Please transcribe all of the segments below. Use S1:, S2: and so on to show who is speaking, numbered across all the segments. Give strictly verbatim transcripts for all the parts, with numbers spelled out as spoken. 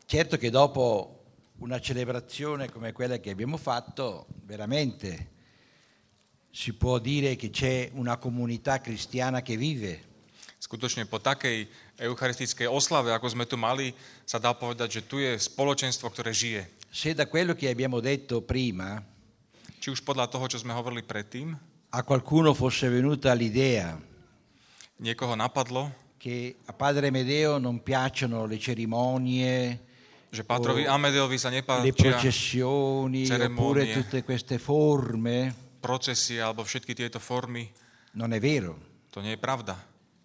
S1: Certo che dopo una celebrazione come quella che abbiamo fatto, veramente si può dire che c'è una comunità cristiana che vive.
S2: Skutočne po takej eucharistickej oslave, ako sme tu mali, sa dá povedať, že tu je spoločenstvo, ktoré žije.
S1: Se da quello che abbiamo detto prima
S2: Či už podľa toho, čo sme hovorili predtým,
S1: a qualcuno fosse venuta l'idea
S2: niekoho napadlo,
S1: che a Padre Medeo non piacciono le cerimonie,
S2: že Pátrovi Amedeovi sa
S1: le
S2: nepáčia
S1: processioni, oppure
S2: ceremonie,
S1: tutte queste forme,
S2: procesie alebo všetky tieto formy,
S1: non è vero.
S2: to nie je pravda.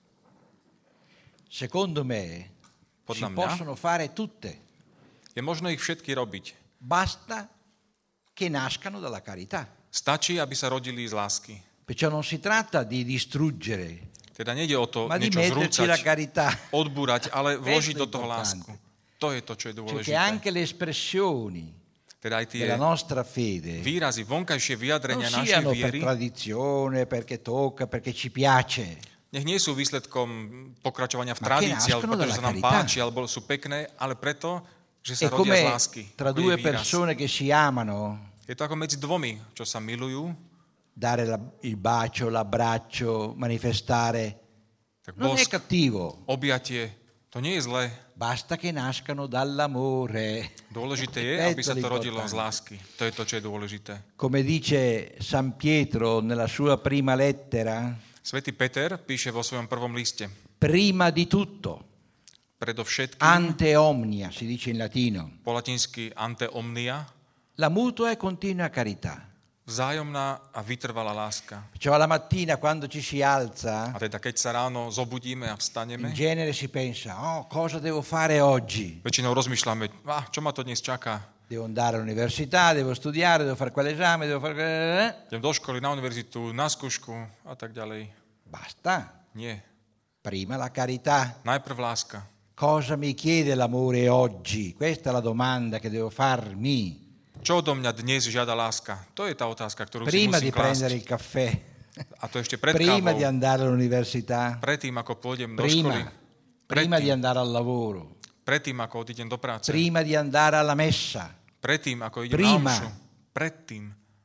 S1: Secondo me si
S2: Podľa mňa
S1: possono fare tutte,
S2: je možné ich všetky robiť.
S1: basta che nascano dalla carità.
S2: Stačí, aby sa rodili z lásky.
S1: Perciò non si tratta di distruggere,
S2: Teda nejde o to
S1: ma di
S2: niečo
S1: metterci la
S2: zrúcať,
S1: carità.
S2: odbúrať, ale vložiť
S1: Questo
S2: do
S1: è
S2: toho
S1: importante.
S2: lásku. To je to, čo je
S1: Cioè che
S2: dôležité.
S1: anche le espressioni
S2: Teda aj tie
S1: della nostra fede
S2: výrazy, vonkajšie
S1: non
S2: vyjadrenia našej
S1: siano per
S2: viery,
S1: tradizione, perché tocca, perché ci piace,
S2: nech nie sú výsledkom pokračovania v
S1: Ma che
S2: tradícii, alebo
S1: nascono
S2: pretože
S1: dalla
S2: sa nám
S1: carità.
S2: páči, alebo sú pekné, ale preto, že
S1: è
S2: sa rodia z
S1: come
S2: lásky.
S1: tra
S2: To je
S1: due
S2: výraz.
S1: persone che si amano,
S2: Je to ako medzi dvomi, čo sa milujú,
S1: dare la- il bacio, l'abbraccio, manifestare,
S2: tak
S1: non è
S2: bosk,
S1: cattivo,
S2: objatie, to nie je zlé.
S1: basta che nascano dall'amore.
S2: Dôležité je, aby sa to rodilo z lásky. To je to, čo je dôležité.
S1: Come dice San Pietro nella sua prima lettera,
S2: Svätý Peter píše vo svojom prvom liste.
S1: prima di tutto,
S2: Predovšetkým,
S1: ante omnia, si dice in latino,
S2: po latinsky ante omnia,
S1: la mutua e continua carità.
S2: vzájomná a vytrvalá láska.
S1: Cioè la mattina quando ci si
S2: A
S1: alza,
S2: teda keď sa ráno zobudíme a
S1: in
S2: vstaneme,
S1: genere si pensa, oh, cosa devo fare oggi?
S2: väčšinou rozmýšľame, ah, čo ma to dnes čaká?
S1: Devo andare all'università, devo studiare, devo fare quell'esame, devo fare...
S2: Idem do školy, na univerzitu, na skúšku a tak ďalej.
S1: Basta,
S2: Nie.
S1: prima la carità.
S2: Najprv láska.
S1: Cosa mi chiede l'amore oggi? Questa è la domanda che devo farmi.
S2: Čo odo mňa dnes žiada láska? To je tá otázka, ktorú si
S1: Prima di
S2: musím
S1: prendere il
S2: klásť.
S1: caffè,
S2: A to ešte pred
S1: prima di
S2: kávou,
S1: andare all'università,
S2: predtým, ako pôjdem do
S1: prima,
S2: školy,
S1: prima di
S2: predtým,
S1: andare al lavoro,
S2: predtým, ako odídem do práce,
S1: prima di andare alla messa,
S2: predtým, ako idem
S1: Prima.
S2: na omšu, predtým,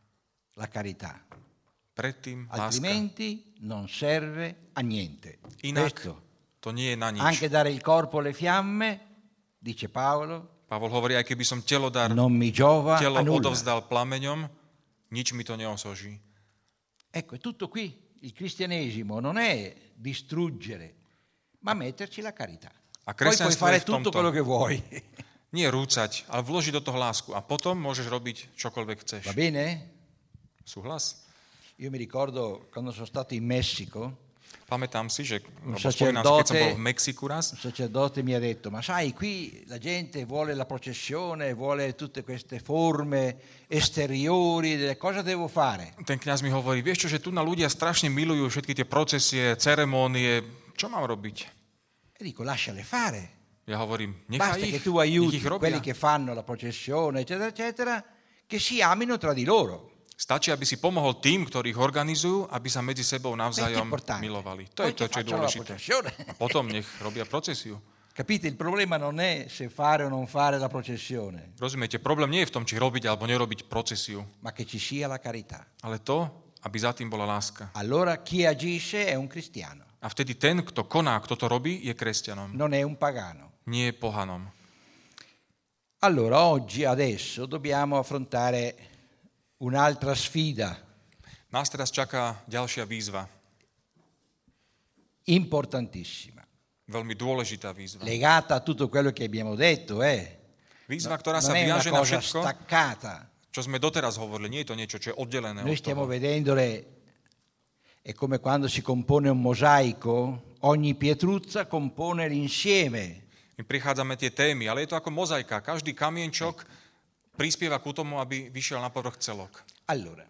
S1: la carità.
S2: predtým láska.
S1: Altrimenti non serve a niente.
S2: Inak
S1: Questo.
S2: to nie je na nič.
S1: Anche dare il corpo alle fiamme, dice Paolo,
S2: Pavol hovorí, aj keby som telodar,
S1: non mi giova
S2: telo
S1: a nulla.
S2: odovzdal plameňom, nič mi to neosoží.
S1: Ecco, è tutto qui. Il cristianesimo non è distruggere, ma metterci la carità.
S2: A
S1: Poi puoi
S2: kresťanstvo
S1: fare
S2: je v
S1: tutto
S2: tomto.
S1: quello che vuoi.
S2: Nie rúcať, ale vložiť do toho lásku. A potom môžeš robiť čokoľvek chceš.
S1: Va bene?
S2: Súhlas?
S1: Io mi ricordo quando sono stato in Messico,
S2: Pamätám si, že
S1: Un
S2: lebo spomínam si, keď som
S1: sacerdote-
S2: bol v Mexiku raz,
S1: un sacerdote mi ha detto, ma sai, qui la gente vuole la processione, vuole tutte queste forme esteriori, delle cosa devo fare?
S2: ten kňaz mi hovorí, vieš čo, že tu na ľudia strašne milujú všetky tie procesie, ceremónie, čo mám robiť?
S1: E dico, lasciale fare.
S2: Ja hovorím,
S1: Basta
S2: nechaj
S1: che
S2: ich,
S1: tu
S2: nech
S1: aiuti
S2: ich robia.
S1: quelli che fanno la processione, eccetera, eccetera, che si amino tra di loro.
S2: Stačí, aby si pomohol tým, ktorí ich organizujú, aby sa medzi sebou navzájom
S1: importante.
S2: milovali. To
S1: Poi
S2: je to,
S1: che
S2: čo je
S1: facciano la
S2: dôležité.
S1: processione.
S2: A potom nech robia procesiu.
S1: Capite? Il problema non è se fare o non fare la processione,
S2: Rozumiete, problém nie je v tom, či robiť alebo nerobiť procesiu,
S1: ma che ci sia la carità.
S2: ale to, aby za tým bola láska.
S1: Allora chi agisce è un cristiano,
S2: A vtedy ten, kto koná, kto to robí, je kresťanom,
S1: non è un pagano.
S2: nie je pohanom.
S1: Allora oggi, adesso, dobbiamo affrontare un'altra sfida
S2: Nás teraz čaká ďalšia výzva,
S1: importantissima,
S2: veľmi dôležitá výzva.
S1: legata a tutto quello che abbiamo detto, eh.
S2: Výzva, ktorá
S1: Non
S2: sa
S1: è una
S2: viaže na
S1: cosa
S2: všetko,
S1: staccata.
S2: čo sme doteraz hovorili. Nie je to niečo, čo je oddelené
S1: Noi
S2: od
S1: stiamo
S2: toho.
S1: vedendole, è come quando si compone un mosaico, ogni pietruzza compone l'insieme.
S2: My prichádzame tie témy, ale je to ako mozaika. Každý kamienčok prispieva ku tomu, aby vyšiel na povrch celok.
S1: Allora,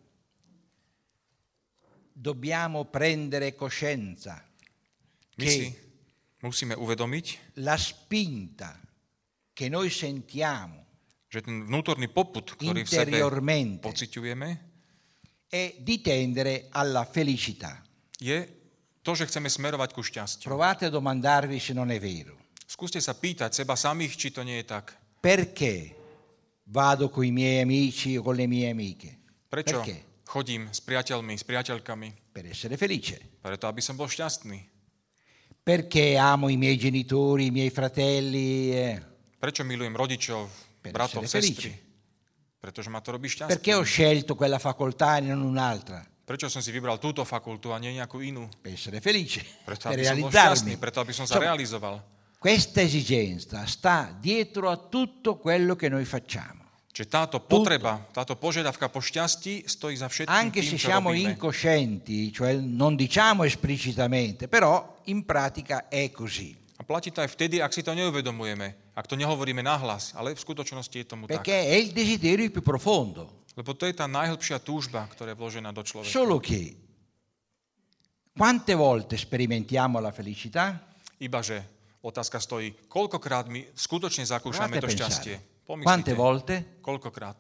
S1: dobbiamo prendere coscienza
S2: My si
S1: che
S2: musíme uvedomiť,
S1: la spinta che noi sentiamo
S2: že ten vnútorný popud, ktorý v sebe
S1: interiormente
S2: pociťujeme,
S1: è di tendere alla felicità.
S2: je to, že chceme smerovať ku šťastiu.
S1: Provate a domandarvi se non è vero.
S2: Skúste sa pýtať seba samých, či to nie je tak.
S1: perché vado con i miei amici o con le mie amiche?
S2: Prečo
S1: Perché?
S2: chodím s priateľmi, s priateľkami?
S1: Per essere felice.
S2: Preto, aby som bol šťastný.
S1: Perché amo i miei genitori, i miei fratelli? eh?
S2: Prečo milujem rodičov,
S1: Per
S2: bratov,
S1: essere
S2: sestry?
S1: felice.
S2: Pretože ma to robí
S1: Perché ho
S2: šťastný.
S1: scelto quella facoltà e non un'altra?
S2: Prečo som si vybral túto fakultu a nie nejakú inú?
S1: Per essere felice,
S2: Preto,
S1: per
S2: aby som bol šťastný,
S1: realizzarmi.
S2: preto, aby som sa
S1: Insomma,
S2: realizoval.
S1: questa esigenza sta dietro a tutto quello che noi facciamo.
S2: Čiže táto potreba, táto požiadavka po šťastí stojí za všetkým
S1: Anche
S2: tým,
S1: se
S2: čo
S1: siamo
S2: robíme.
S1: incoscienti, cioè non diciamo esplicitamente, però in pratica è così.
S2: A platí to aj vtedy, ak si to neuvedomujeme, ak to nehovoríme nahlas, ale v skutočnosti je tomu tak.
S1: Perché è il desiderio più profondo.
S2: Lebo to je tá najhlbšia túžba, ktorá je vložená do človeka.
S1: Solo che quante volte sperimentiamo la felicità?
S2: Ibaže otázka stojí, koľkokrát my skutočne zakúšame
S1: Provate
S2: to
S1: a
S2: šťastie.
S1: pensare. Quante
S2: Pomyslite,
S1: volte?
S2: koľkokrát.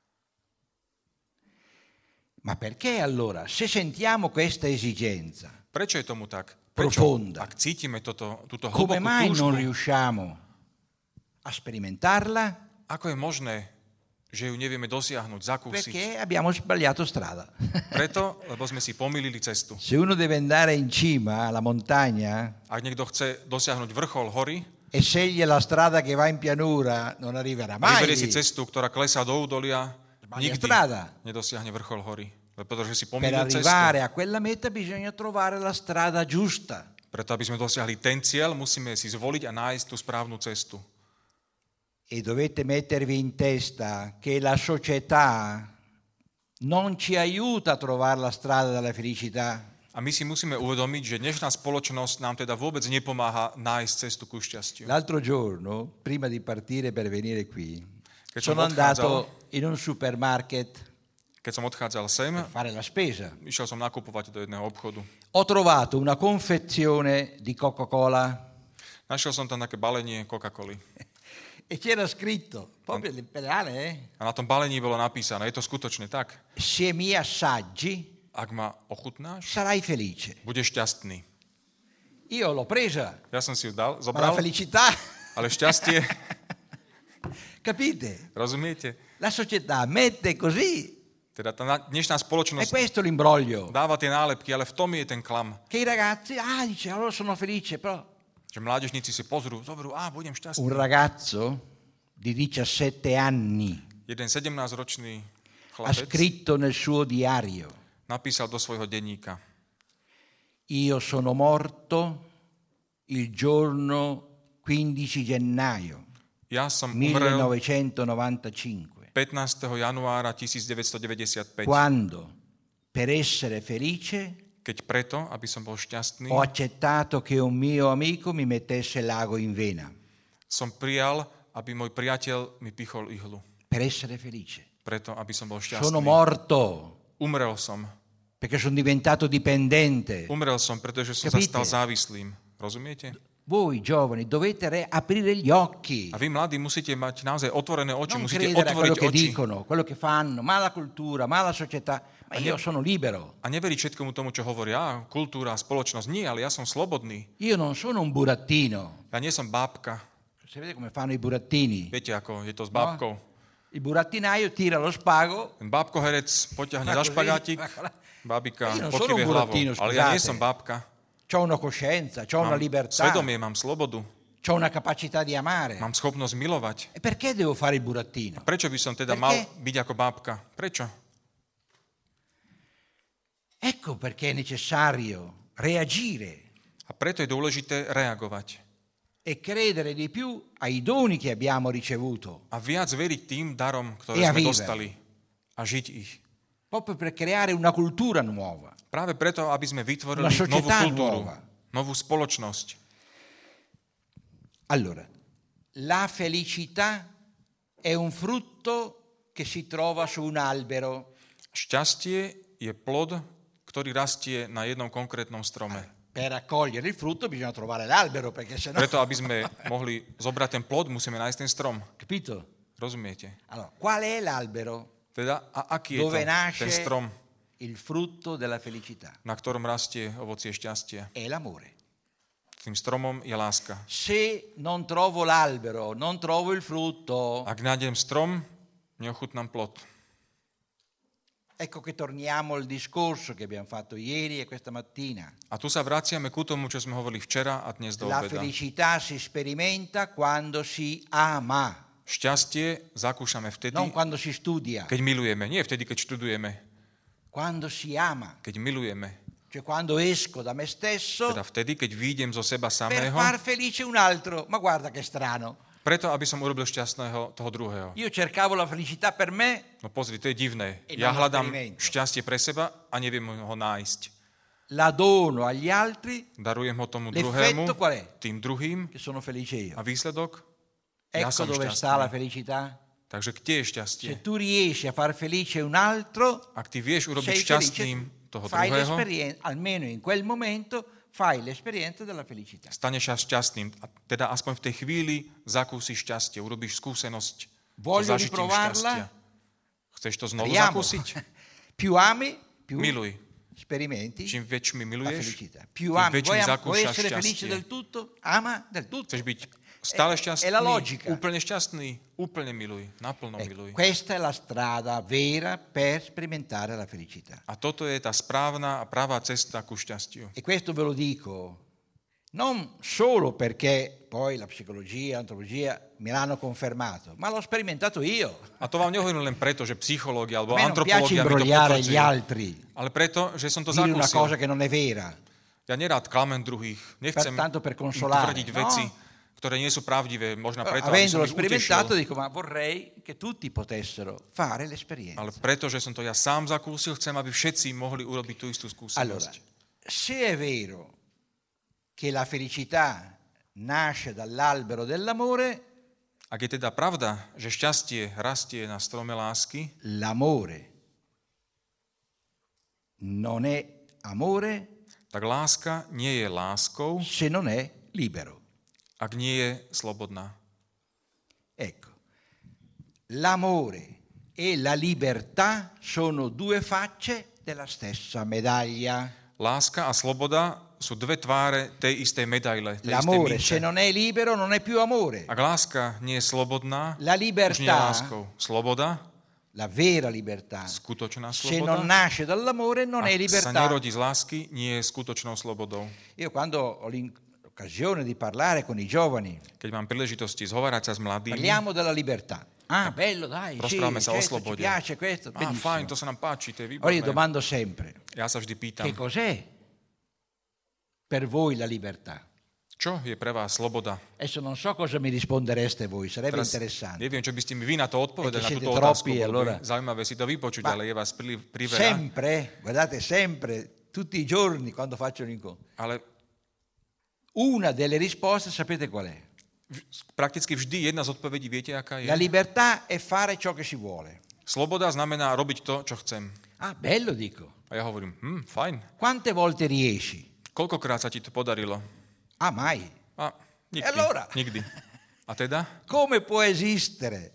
S1: Ma perché allora, se sentiamo questa esigenza,
S2: Prečo je tomu tak? Prečo,
S1: profonda,
S2: ak cítime toto, túto
S1: come
S2: hlbokú
S1: mai non
S2: túžbu,
S1: riusciamo a sperimentarla?
S2: ako je možné, že ju nevieme dosiahnuť, zakúsiť?
S1: Perché abbiamo sbagliato strada.
S2: Preto, lebo sme si pomýlili cestu.
S1: Se uno deve andare in cima alla montagna
S2: Ak niekto chce dosiahnuť vrchol hory
S1: e sceglie la strada che va in pianura, non arriverà
S2: a
S1: mai
S2: vyberie
S1: lì.
S2: si cestu, ktorá klesá do údolia,
S1: Sbaglia
S2: nikdy
S1: strada.
S2: nedosiahne vrchol hory. Pretože si
S1: Per
S2: pomýlil cestu.
S1: arrivare a quella meta bisogna trovare la strada giusta.
S2: Preto, aby sme dosiahli ten cieľ, musíme si zvoliť a nájsť tú správnu cestu.
S1: E dovete mettervi in testa che la società non ci aiuta a trovare la strada della felicità.
S2: A my si musíme uvedomiť, že dnešná spoločnosť nám teda vôbec nepomáha nájsť cestu ku šťastiu.
S1: L'altro giorno, prima di partire per venire qui,
S2: Che sono
S1: sono
S2: odchádzal.
S1: andato in un supermarket
S2: Keď som odchádzal sem,
S1: a fare la spesa.
S2: išiel som nakupovať do jedného obchodu.
S1: Ho trovato una confezione di Coca-Cola
S2: Našiel som tam také balenie Coca-Coly.
S1: e c'era scritto, proprio l'imperiale, eh?
S2: A na tom balení bolo napísané, je to skutočne tak.
S1: Se mi assaggi
S2: Ak ma ochutnáš,
S1: sarai felice.
S2: budeš šťastný.
S1: Io l'ho presa,
S2: Ja som si ju dal,
S1: ma la
S2: zobral,
S1: felicità,
S2: ale šťastie,
S1: capite?
S2: rozumiete?
S1: La società mette così.
S2: Teda tá na- dnešná
S1: È
S2: spoločnosť
S1: questo l'imbroglio.
S2: dáva tie nálepky, ale v tom je ten klam.
S1: Che i ragazzi, ah, dice, allora sono felice, però
S2: Že mládežníci si pozrú, zoberú, á, budem šťastný.
S1: un ragazzo di diciassette anni
S2: Jeden sedemnásťročný
S1: ha
S2: chlapec
S1: scritto nel suo diario:
S2: napísal do svojho denníka:
S1: io sono morto il giorno quindici gennaio
S2: Ja som umrel
S1: millenovecentonovantacinque,
S2: pätnásteho januára tisícdeväťstodeväťdesiatpäť,
S1: quando per essere felice
S2: keď preto, aby som bol šťastný,
S1: ho accettato che un mio amico mi mettesse l'ago in vena.
S2: som prijal, aby môj priateľ mi pichol ihlu.
S1: Per essere felice.
S2: Preto, aby som bol šťastný.
S1: Sono morto
S2: Umrel som.
S1: perché sono diventato dipendente.
S2: Umrel som, pretože som
S1: Capite?
S2: sa stal závislým. Rozumiete?
S1: Voi giovani dovete re- aprire gli occhi,
S2: A vy, mladí, musíte mať naozaj otvorené oči,
S1: non
S2: musíte
S1: credere a quello
S2: otvoriť
S1: che
S2: oči
S1: dicono, quello che fanno, ma la cultura, ma la società, ma io sono libero,
S2: a neveriť všetkomu tomu, čo hovoria, á, kultúra, spoločnosť. Nie, ale ja som slobodný.
S1: io non sono un burattino.
S2: Ja nie som bábka.
S1: Si vede come fanno i burattini?
S2: Viete, ako je to s bábkou.
S1: Il burattinaio tira lo spago,
S2: Ten bábkoherec poťahne za špagátik, bábika
S1: Io non sono
S2: pokýve
S1: un
S2: hlavou.
S1: burattino,
S2: Ale ja nie
S1: scusate.
S2: som bábka.
S1: c'ho una coscienza, c'ho una
S2: Mám
S1: libertà,
S2: svedomie, mám slobodu,
S1: c'ho una capacità di amare.
S2: mám schopnosť milovať.
S1: E perché devo fare il burattino?
S2: Prečo by som teda
S1: Perché?
S2: mal byť ako bábka? Prečo?
S1: Ecco perché è necessario reagire
S2: A preto je dôležité reagovať.
S1: e credere di più ai doni che abbiamo ricevuto,
S2: A viac veriť tým darom,
S1: E
S2: ktoré
S1: a
S2: sme
S1: vivere.
S2: dostali. A žiť ich.
S1: proprio per creare una cultura nuova.
S2: Práve preto, aby sme vytvorili
S1: Una società
S2: novú kultúru,
S1: nuova.
S2: novú spoločnosť.
S1: Allora, la felicità è un frutto che si trova su un albero.
S2: Šťastie je plod, ktorý rastie na jednom konkrétnom strome.
S1: Per raccogliere il frutto bisogna trovare l'albero, perché sennò...
S2: Preto, aby sme mohli zobrať ten plod, musíme nájsť ten strom.
S1: Capito?
S2: Rozumiete?
S1: Allora, qual è l'albero
S2: Teda, a aký je to
S1: dove nasce
S2: ten strom,
S1: il frutto della felicità?
S2: na ktorom rastie ovocie šťastia?
S1: È l'amore.
S2: Tým stromom je láska.
S1: Se non trovo l'albero, non trovo il frutto.
S2: Ak nájdem strom, neochutnám plod.
S1: Ecco che torniamo al discorso che abbiamo fatto ieri e questa mattina.
S2: A tu sa vraciame ku tomu, čo sme hovorili včera a dnes do
S1: La
S2: obeda.
S1: felicità si sperimenta quando si ama,
S2: Šťastie zakúšame vtedy,
S1: non quando si studia,
S2: keď milujeme. Nie vtedy, keď študujeme.
S1: quando si ama.
S2: Keď milujeme.
S1: Cioè quando esco da me stesso
S2: Teda vtedy, keď výjdem zo seba
S1: per
S2: samého,
S1: far felice un altro. Ma guarda che strano.
S2: preto, aby som urobil šťastného toho druhého.
S1: Io cercavo la felicità per me,
S2: No pozri, to je divné.
S1: E
S2: Ja
S1: non
S2: hľadám
S1: experimento.
S2: šťastie pre seba a neviem ho nájsť.
S1: la dono agli altri,
S2: Darujem ho tomu
S1: l'effetto
S2: druhému,
S1: qual è?
S2: tým druhým
S1: Che sono felice io.
S2: a výsledok? Ja
S1: Ecco
S2: som
S1: dove sta la
S2: šťastný.
S1: felicità.
S2: Takže kde je šťastie?
S1: Se tu riesci a far felice un altro,
S2: Ak ty vieš urobiť
S1: sei
S2: šťastným
S1: felice,
S2: toho
S1: fai
S2: druhého,
S1: l'esperienza, almeno in quel momento fai l'esperienza della felicità.
S2: staneš sa šťastným. A teda aspoň v tej chvíli zakúsiš šťastie, urobíš skúsenosť so
S1: Voglio
S2: zažitím
S1: riprovarla?
S2: šťastia. Chceš to znovu
S1: Speriamo.
S2: zakúsiť?
S1: Più ami, più
S2: Miluj.
S1: sperimenti
S2: Čím väčšmi
S1: la
S2: miluješ,
S1: felicità. Più
S2: tým
S1: ami,
S2: väčším
S1: vuoi, am- vuoi
S2: zakúšaš
S1: essere felice
S2: šťastie.
S1: del tutto? Ama del tutto.
S2: Chceš byť stále
S1: È- è
S2: šťastný,
S1: la logica.
S2: úplne šťastný, úplne miluj, naplno
S1: Ecco,
S2: miluj.
S1: questa è la strada vera per sperimentare la felicità.
S2: A toto je tá správna a pravá cesta ku šťastiu.
S1: E questo ve lo dico non solo perché poi la psicologia, l'antropologia me l'hanno confermato, ma l'ho sperimentato io.
S2: A to vám nehovorím len preto, že psychológia alebo
S1: A me non piace
S2: antropológia mi to
S1: imbrogliare gli
S2: potvrdzujú,
S1: altri,
S2: ale preto, že som to
S1: dire una cosa
S2: zakúsil.
S1: che non è vera.
S2: Ja nerád klamem druhých, nechcem
S1: Per- tanto per
S2: im
S1: consolare,
S2: tvrdiť
S1: no.
S2: veci, ktoré nie sú pravdivé, možno preto, aby som
S1: Avendolo
S2: ich
S1: sperimentato
S2: utešil,
S1: dico ma vorrei che tutti potessero fare l'esperienza.
S2: ale preto, že som to ja sám zakúsil, chcem, aby všetci mohli urobiť tú istú
S1: Allora,
S2: skúsenosť.
S1: se è vero che la felicità nasce dall'albero dell'amore,
S2: Ak je teda pravda, že šťastie rastie na strome lásky,
S1: l'amore non è amore
S2: tak láska nie je láskou,
S1: se non è libero.
S2: ak nie je slobodná.
S1: Ecco, l'amore e la libertà sono due facce della stessa medaglia.
S2: Láska a sloboda sú dve tváre tej istej medaile, tej istej
S1: L'amore,
S2: mince.
S1: se non è libero, non è più amore.
S2: Ak láska nie je slobodná,
S1: La
S2: už nie je
S1: libertà,
S2: láskou. Sloboda,
S1: la vera libertà,
S2: skutočná
S1: se non
S2: sloboda,
S1: nasce dall'amore, non è
S2: ak sa
S1: libertà.
S2: nerodí z lásky, nie je skutočnou slobodou.
S1: Io quando ho l'occasione di parlare con i giovani,
S2: Keď mám príležitosti zhovárať sa s mladými,
S1: parliamo della libertà. Ah, bello, dai, sì,
S2: rozprávame sa o
S1: certo, ci
S2: slobode.
S1: piace questo,
S2: Á, fajn,
S1: benissimo.
S2: to sa nám páči, to je
S1: Ora io
S2: výborné.
S1: domando sempre,
S2: Ja sa vždy pýtam,
S1: che cos'è per voi la libertà?
S2: čo je pre vás sloboda?
S1: Adesso non so cosa mi rispondereste voi, sarebbe
S2: Teraz
S1: interessante.
S2: neviem, čo by ste mi vy na to odpovedali,
S1: E
S2: na
S1: che
S2: túto
S1: siete
S2: otázku.
S1: troppi,
S2: Bolo by
S1: allora.
S2: zaujímavé si to vypočuť,
S1: Ma
S2: ale je vás pri, priveľa.
S1: Sempre, guardate, sempre, tutti i giorni quando faccio un incontro.
S2: Ale
S1: Una delle risposte sapete qual è?
S2: v- prakticky vždy jedna z odpovedí, viete, aká je?
S1: La libertà è fare ciò che si vuole.
S2: Sloboda znamená robiť to, čo chcem.
S1: Ah, bello dico.
S2: A ja hovorím, hm, fajn.
S1: Quante volte riesci?
S2: Koľkokrát sa ti to podarilo?
S1: Ah, mai.
S2: A nikdy.
S1: E allora?
S2: Nikdy. A teda?
S1: Come può esistere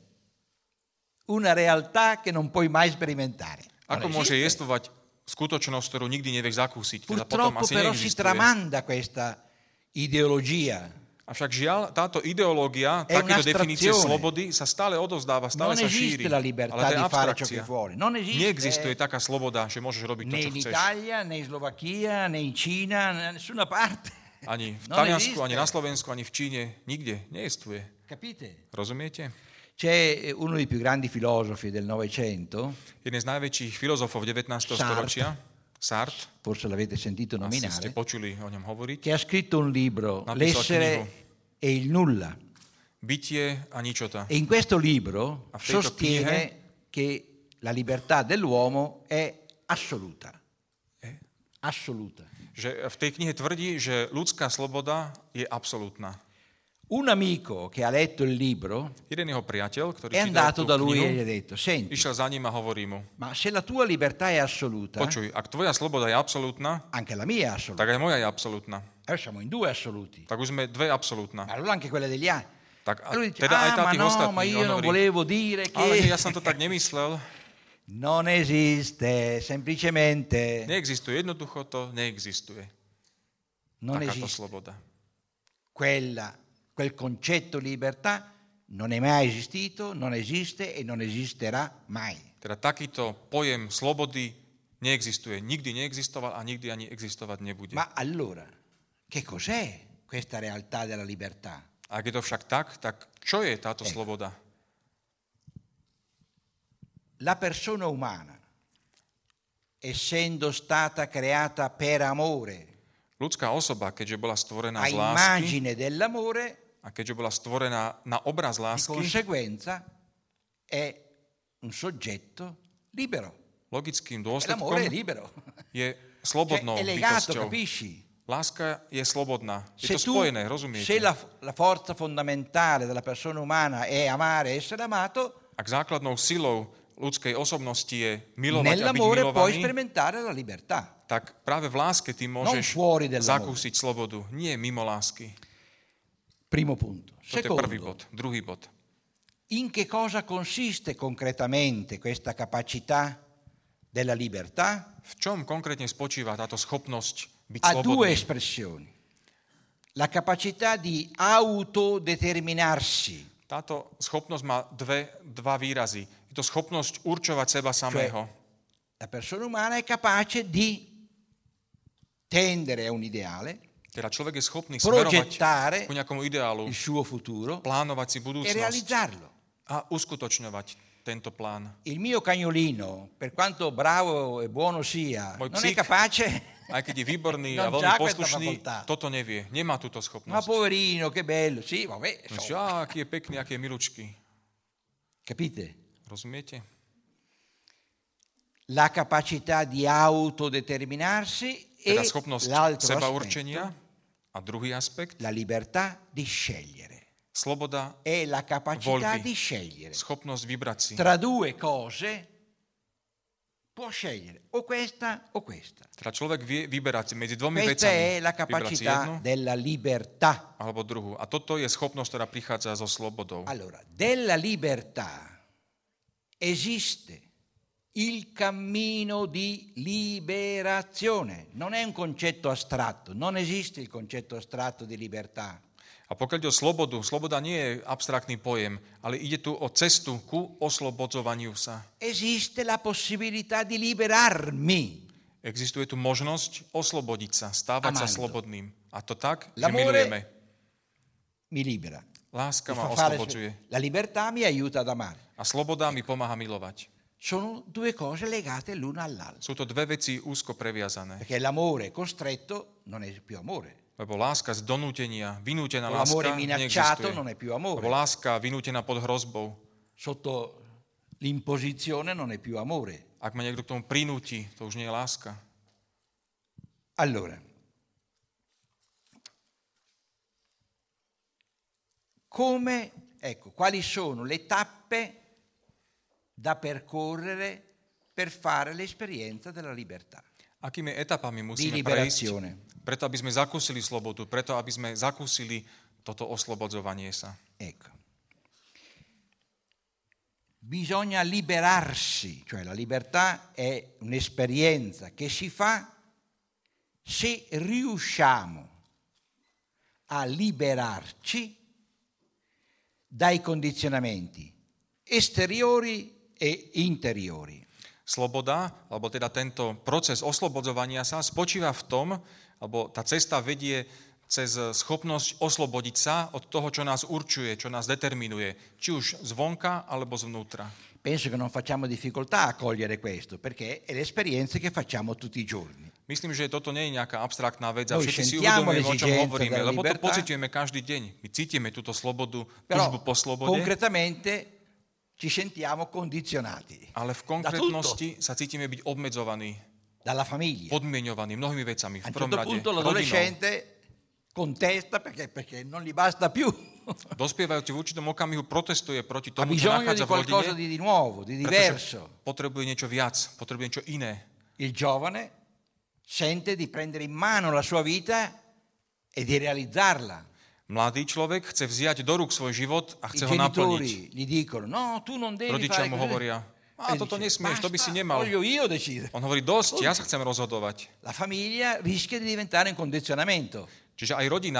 S1: una realtà che non puoi mai sperimentare? Non
S2: Ako môže
S1: esiste.
S2: jestvovať skutočnosť, ktorú nikdy nevieš zakúsiť? Teda potom
S1: Purtroppo
S2: asi
S1: però si
S2: neexistuje.
S1: tramanda questa ideologia.
S2: Avšak žiaľ, táto ideológia,
S1: È
S2: takéto definície
S1: un'astrazione.
S2: slobody sa stále odovzdáva, stále
S1: Non
S2: sa šíri.
S1: esiste la libertà
S2: Ale to je
S1: di fare ciò che
S2: abstrakcia.
S1: vuoi. Non esiste.
S2: Neexistuje taká sloboda, že môžeš robiť to,
S1: Né
S2: čo
S1: in
S2: chceš.
S1: Italia, né in Slovacchia, né in Cina, né da nessuna parte.
S2: Ani v
S1: Non
S2: Taliansku,
S1: esiste.
S2: ani na Slovensku, ani v Číne. Nikde. Neexistuje.
S1: Capite?
S2: Rozumiete?
S1: C'è uno dei più grandi filosofi del Novecento,
S2: Jeden z najväčších filozofov devätnásteho
S1: Sartre.
S2: storočia, Sartre,
S1: forse l'avete sentito
S2: asi ste
S1: nominare,
S2: počuli o ňom hovoriť,
S1: che ha scritto un libro,
S2: Napísal
S1: L'essere
S2: knihu.
S1: e il nulla.
S2: Bytie a ničota.
S1: E in questo libro
S2: A tejto
S1: sostiene che la libertà dell'uomo è assoluta.
S2: Eh?
S1: Assoluta.
S2: Že v tej knihe tvrdí, že ľudská sloboda je absolútna.
S1: Un amico che ha letto il libro
S2: Jeden jeho priateľ, ktorý
S1: è
S2: čítal
S1: andato
S2: tú
S1: da lui e
S2: knihu,
S1: gli ha detto, senti,
S2: išiel za ním a hovorí mu,
S1: ma se la tua libertà è assoluta,
S2: počuj, ak tvoja sloboda je absolútna,
S1: anche la mia è assoluta.
S2: tak aj moja je absolútna.
S1: Allora siamo in due assoluti.
S2: Tak už sme dve absolútna.
S1: Allora anche quella degli altri.
S2: Tak a
S1: E lui dice,
S2: teda aj
S1: ah,
S2: tá
S1: ma
S2: tých
S1: no, ma
S2: ostatných,
S1: io
S2: on
S1: non
S2: hovorí,
S1: volevo dire
S2: ale
S1: che
S2: nie, ja som to tak nemyslel.
S1: non esiste, semplicemente
S2: Neexistuje, jednoducho to neexistuje.
S1: non
S2: Takáto
S1: esiste.
S2: sloboda.
S1: quella, quel concetto di libertà non è mai esistito, non esiste e non esisterà mai.
S2: Teda takýto pojem slobody neexistuje. Nikdy neexistoval a nikdy ani existovať nebude.
S1: Ma allora, che cos'è questa realtà della libertà?
S2: Ak je to však tak, tak čo je táto
S1: Ecco.
S2: sloboda?
S1: La persona umana, essendo stata creata per amore,
S2: Ľudská osoba, keďže bola stvorená
S1: a
S2: z lásky
S1: immagine dell'amore,
S2: a keďže bola stvorená na obraz
S1: di
S2: lásky,
S1: conseguenza è un soggetto libero.
S2: logickým
S1: E l'amore è
S2: dôsledkom
S1: libero.
S2: je
S1: Cioè,
S2: slobodnou
S1: è legato,
S2: bytosťou.
S1: capisci?
S2: Láska je slobodná. Je
S1: Se
S2: to
S1: tu,
S2: spojené, rozumiete?
S1: se la, la forza fondamentale della persona umana è amare e essere amato,
S2: Ak základnou silou ľudskej osobnosti je milovať a byť
S1: nell'amore puoi
S2: milovaný,
S1: sperimentare la libertà.
S2: tak práve v láske ty môžeš
S1: fuori dell'amore.
S2: zakúsiť slobodu, nie mimo lásky.
S1: Primo punto.
S2: Toto je prvý
S1: Secondo,
S2: bod. Druhý bod.
S1: in che cosa consiste concretamente questa capacità della libertà?
S2: V čom konkrétne spočíva táto schopnosť byť
S1: Ha due
S2: slobodný?
S1: espressioni. La capacità di autodeterminarsi,
S2: Táto schopnosť má dve, dva výrazy. Je to schopnosť určovať seba samého.
S1: la persona umana è capace di tendere a un ideale,
S2: Teda človek je schopný smerovať
S1: progettare
S2: ku nejakomu ideálu,
S1: il suo futuro
S2: plánovať si
S1: e
S2: budúcnosť
S1: realizzarlo.
S2: a uskutočňovať tento plán.
S1: Il mio cagnolino, per quanto bravo e buono sia,
S2: Moj
S1: non è
S2: psík,
S1: capace,
S2: aj keď je výborný
S1: Non
S2: a veľmi
S1: c'ha questa
S2: poslušný,
S1: facoltà.
S2: toto nevie. Nemá túto
S1: ma
S2: schopnosť.
S1: poverino, che bello, sì, vabbè,
S2: Myslí,
S1: insomma,
S2: á, aký je pekný, aký je milučký.
S1: capite?
S2: Rozumiete?
S1: La capacità di autodeterminarsi e
S2: Teda schopnosť
S1: l'altro
S2: seba
S1: aspetto,
S2: určenia a druhý aspekt,
S1: la libertà di scegliere.
S2: sloboda,
S1: È la capacità
S2: Volby.
S1: di scegliere.
S2: schopnosť vybrať si.
S1: Tra due cose può scegliere o questa o questa.
S2: Teda človek vie vyberať si medzi dvomi
S1: Questa
S2: vecami.
S1: è la
S2: Vybrať si
S1: capacità
S2: jednu
S1: della libertà.
S2: alebo druhú. A toto je schopnosť, ktorá prichádza so slobodou.
S1: Allora, della libertà esiste il cammino di liberazione. Non è un concetto astratto, non esiste il concetto astratto di libertà.
S2: A pokiaľ ide o slobodu, sloboda nie je abstraktný pojem, ale ide tu o cestu ku oslobodzovaniu sa.
S1: Esiste la possibilità di liberarmi.
S2: Existuje tu možnosť oslobodiť sa, stávať sa
S1: Amando.
S2: slobodným. A to tak, že
S1: L'amore
S2: milujeme.
S1: mi libera.
S2: Láska
S1: Mi
S2: ma
S1: fa fare-
S2: oslobodzuje.
S1: la libertà mi aiuta ad amare.
S2: A sloboda mi pomáha milovať.
S1: Sono due cose legate l'una all'altra.
S2: Sú to dve veci úzko previazané.
S1: Perché l'amore costretto non è più amore.
S2: Lebo láska z donútenia, vynútená
S1: O l'amore
S2: láska
S1: minacciato
S2: neexistuje.
S1: non è più
S2: Lebo
S1: amore.
S2: láska vynútená pod hrozbou.
S1: Sotto l'imposizione non è più amore.
S2: Ak ma niekto k tomu prinúti, to už nie je láska.
S1: Allora, come, ecco, quali sono le tappe da percorrere per fare l'esperienza della libertà?
S2: Akými etapami
S1: Di
S2: musíme
S1: liberazione.
S2: prejsť, preto aby sme zakúsili slobodu, preto aby sme zakúsili toto oslobodzovanie sa.
S1: Ecco. Bisogna liberarsi, cioè la libertà è un'esperienza che si fa se riusciamo a liberarci dai condizionamenti esteriori e interiori.
S2: Sloboda, alebo teda tento proces oslobodzovania sa spočíva v tom, alebo tá cesta vedie cez schopnosť oslobodiť sa od toho, čo nás určuje, čo nás determinuje, či už zvonka alebo zvnútra.
S1: Penso che non facciamo difficoltà a cogliere questo, perché è l'esperienza che facciamo tutti i giorni.
S2: Myslím, že toto nie je nejaká abstraktná vec a
S1: Noi
S2: všetci si
S1: sentiamo
S2: uvedomujeme, o čom
S1: l'esigenza
S2: hovoríme,
S1: della
S2: lebo to
S1: libertà.
S2: pociťujeme každý deň. My cítime túto slobodu,
S1: Però
S2: túžbu po slobode,
S1: concretamente ci sentiamo condizionati
S2: ale v konkrétnosti sa cítime byť obmedzovaní,
S1: dalla famiglia.
S2: podmienovaní mnohými vecami.
S1: A
S2: V
S1: un
S2: prvom
S1: certo
S2: rade
S1: punto
S2: rodinou.
S1: l'adolescente contesta perché, perché non gli basta più.
S2: Dospievajúci v určitom okamihu protestuje proti
S1: Ha
S2: tomu, čo
S1: bisogno di
S2: nachádza v
S1: qualcosa
S2: rodine,
S1: di, di nuovo, di diverso.
S2: pretože potrebuje niečo viac, potrebuje niečo iné.
S1: Il giovane sente di prendere in mano la sua vita e di realizzarla.
S2: Mladý človek chce vziať do rúk svoj život a
S1: I
S2: chce ho naplniť.
S1: genitori gli dicono no, tu non devi
S2: Rodičia
S1: fare
S2: mu
S1: così.
S2: hovoria, a
S1: E
S2: toto
S1: dice,
S2: nesmieš, to by si
S1: "Basta,
S2: nemal.
S1: voglio io decidere.
S2: On hovorí, dosť, ja sa chcem rozhodovať.
S1: La famiglia rischia di diventare un condizionamento.
S2: Čiže aj rodina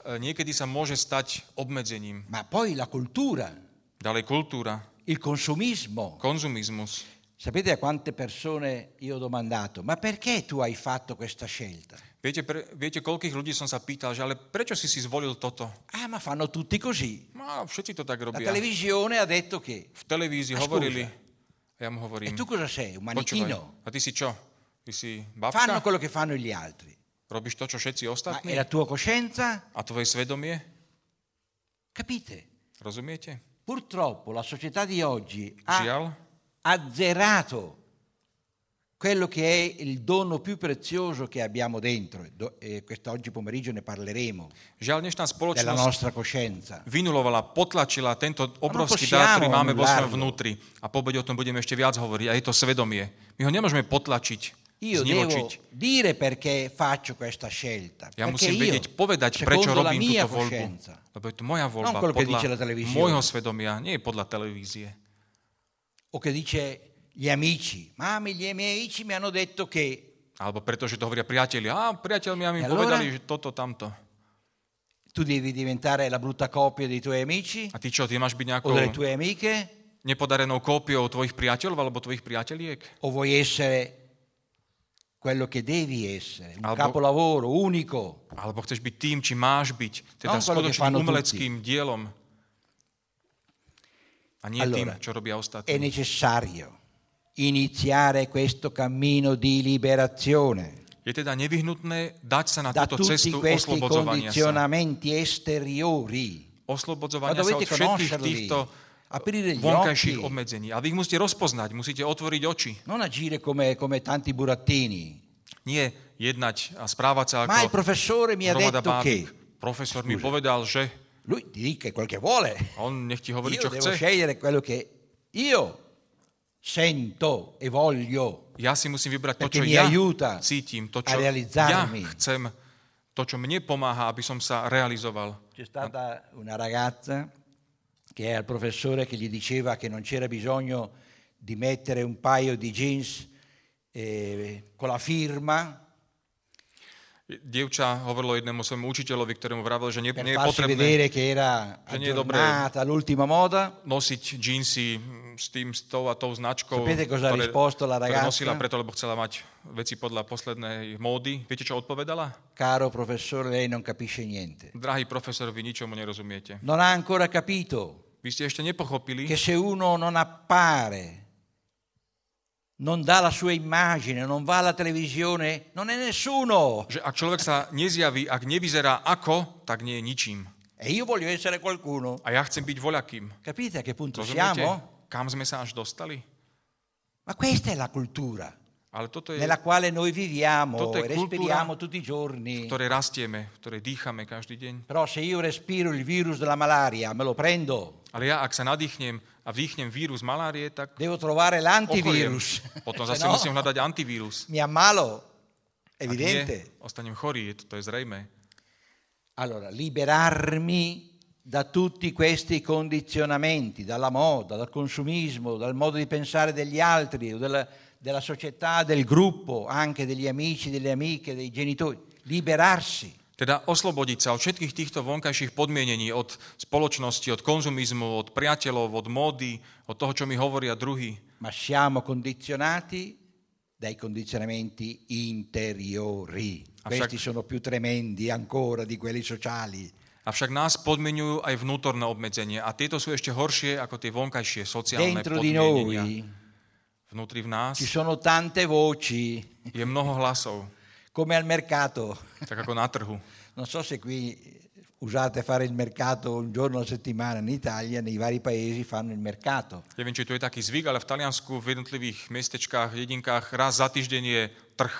S2: niekedy sa môže stať obmedzením.
S1: Ma poi la cultura,
S2: Ďalej kultúra,
S1: il consumismo.
S2: konzumizmus.
S1: Sapete a quante persone io ho domandato, ma perché tu hai fatto questa scelta?
S2: Viete, pre, viete, koľkých ľudí som sa pýtal, že ale prečo si si zvolil toto?
S1: Ah, ma fanno tutti così.
S2: No, všetci to tak
S1: La
S2: robia.
S1: televisione ha detto che...
S2: V televízii
S1: A
S2: hovorili,
S1: scusa.
S2: a ja mu hovorím,
S1: E tu cosa sei? Un
S2: počúvaj,
S1: manichino?
S2: a ty si čo? Ty si
S1: Fanno
S2: babka?
S1: quello che fanno gli altri.
S2: Robíš to, čo všetci
S1: Ma
S2: ostatní?
S1: è la tua coscienza?
S2: A tvoje svedomie?
S1: Capite?
S2: Rozumiete?
S1: Purtroppo la società di oggi ha
S2: Žiaľ,
S1: azzerato quello che è il dono più prezioso che abbiamo dentro. Do- e quest'oggi pomeriggio ne parleremo,
S2: žiaľ, dnešná
S1: della
S2: spoločnosť
S1: nostra coscienza.
S2: vynulovala, potlačila tento obrovský
S1: possiamo
S2: dar, ktorý máme vo svojom
S1: annullarlo.
S2: vnútri. A po obede o tom budeme ešte viac hovoriť. A je to svedomie. My ho nemôžeme potlačiť,
S1: Io devo
S2: znivočiť.
S1: dire perché faccio questa scelta.
S2: Ja
S1: perché
S2: musím
S1: io,
S2: vedieť, povedať, prečo
S1: secondo la
S2: robím
S1: mia
S2: túto voľbu.
S1: coscienza,
S2: Lebo je to moja voľba,
S1: quello che
S2: podľa
S1: dice la televisione.
S2: môjho svedomia, nie podľa televízie.
S1: o che dice gli amici, ma gli miei amici mi hanno detto che
S2: Alebo pretože to hovoria priatelia. A priateľmi mi
S1: E allora?
S2: povedali, že toto, tamto.
S1: tu devi diventare la brutta coppia dei tuoi amici
S2: A ty čo, ty máš byť
S1: o
S2: nejakou
S1: delle tue amiche
S2: nepodarenou kópiou tvojich priateľov alebo tvojich priateliek?
S1: o vuoi essere quello che devi essere, un
S2: Albo-
S1: capolavoro unico.
S2: Alebo chceš byť tým, či máš byť, teda
S1: No, quello che
S2: skutočným
S1: fanno
S2: umeleckým dielom. A nie tým,
S1: Allora,
S2: čo robia
S1: È
S2: ostatní.
S1: necessario iniziare questo cammino di liberazione
S2: Je teda nevyhnutné dať sa na
S1: da
S2: túto
S1: tutti
S2: cestu
S1: questi
S2: oslobodzovania sa.
S1: condizionamenti esteriori. Ma
S2: Oslobodzovania sa od
S1: dovete
S2: všetkých
S1: conoscerli,
S2: týchto
S1: aprire gli
S2: vonkajších
S1: occhi,
S2: obmedzení. A vy ich musíte rozpoznať, musíte otvoriť oči.
S1: non agire come, come tanti burattini.
S2: Nie jednať a správať sa
S1: Ma il
S2: ako
S1: professore mi ha
S2: hromada
S1: detto
S2: bábik.
S1: che
S2: Profesor mi
S1: Scusa.
S2: povedal, že
S1: lui ti dica quel che vuole.
S2: on nech ti hovorí,
S1: Io
S2: čo
S1: devo
S2: chce.
S1: scegliere quello che io sento e voglio.
S2: Ja si musím vybrať to,
S1: Perché
S2: čo
S1: mi
S2: ja
S1: aiuta
S2: cítim, to,
S1: a
S2: čo ja
S1: realizzarmi.
S2: chcem, to, čo mne pomáha, aby som sa realizoval.
S1: C'è stata una ragazza che è al professore che gli diceva che non c'era bisogno di mettere un paio di jeans eh, con la firma
S2: Dievča hovorilo jednému svojmu učiteľovi, ktorému vravil, že nie,
S1: per
S2: nie je
S1: farsi
S2: potrebné
S1: vedere che era
S2: že nie je dobré.
S1: aggiornata all'ultima moda.
S2: nosiť džínsy s tým, s tou a tou značkou,
S1: Sapete cosa ha
S2: ktoré,
S1: risposto la
S2: ktoré
S1: ragazza?
S2: nosila preto, lebo chcela mať veci podľa poslednej módy. Viete, čo odpovedala?
S1: Caro professore, lei non capisce niente.
S2: Drahý profesor, vy ničomu nerozumiete.
S1: Non ha ancora capito
S2: Vy ste ešte nepochopili,
S1: che se uno non appare, non dà la sua immagine, non va alla televisione, non è nessuno.
S2: že ak človek sa nezjaví, ak nevyzerá ako, tak nie je ničím.
S1: E io voglio essere qualcuno.
S2: A ja chcem byť voľakým.
S1: Capite a che punto
S2: Rozumiete?
S1: siamo?
S2: Kam sme sa až dostali?
S1: Ma questa è la cultura
S2: Ale toto je,
S1: nella quale noi viviamo
S2: Toto
S1: e
S2: è cultura
S1: respiriamo tutti i giorni.
S2: v ktorej rastieme, v ktorej dýchame každý deň.
S1: Però se io respiro il virus della malaria, me lo prendo,
S2: Ale ja, ak sa nadýchnem a vdýchnem vírus malárie, tak
S1: devo trovare
S2: ochoriem.
S1: l'antivirus.
S2: Potom
S1: Se
S2: zase
S1: no,
S2: musím hľadať antivírus.
S1: mi ammalo,
S2: Ak
S1: evidente.
S2: nie, ostanem chorý, je to, to je zrejme.
S1: Allora, liberarmi da tutti questi condizionamenti, dalla moda, dal consumismo, dal modo di pensare degli altri, della, della società, del gruppo, anche degli amici, delle amiche, dei genitori. Liberarsi.
S2: Teda oslobodiť sa od všetkých týchto vonkajších podmienení, od spoločnosti, od konzumizmu, od priateľov, od módy, od toho, čo mi hovoria druhí.
S1: Ma siamo condizionati dai condizionamenti interiori.
S2: Avšak-
S1: Questi sono più tremendi ancora di quelli sociali.
S2: Avšak nás podmienujú aj vnútorné obmedzenia a tieto sú ešte horšie ako tie vonkajšie sociálne
S1: Dentro di
S2: podmienenia.
S1: noi
S2: Vnútri v nás
S1: ci sono tante voci,
S2: je mnoho hlasov,
S1: come al mercato.
S2: tak ako na trhu.
S1: Non so se qui usate fare il mercato un giorno alla settimana in Italia, nei vari paesi fanno il mercato.
S2: Neviem, či tu je taký zvyk, ale v Taliansku v jednotlivých mestečkách, dedinkách raz za týždeň je trh.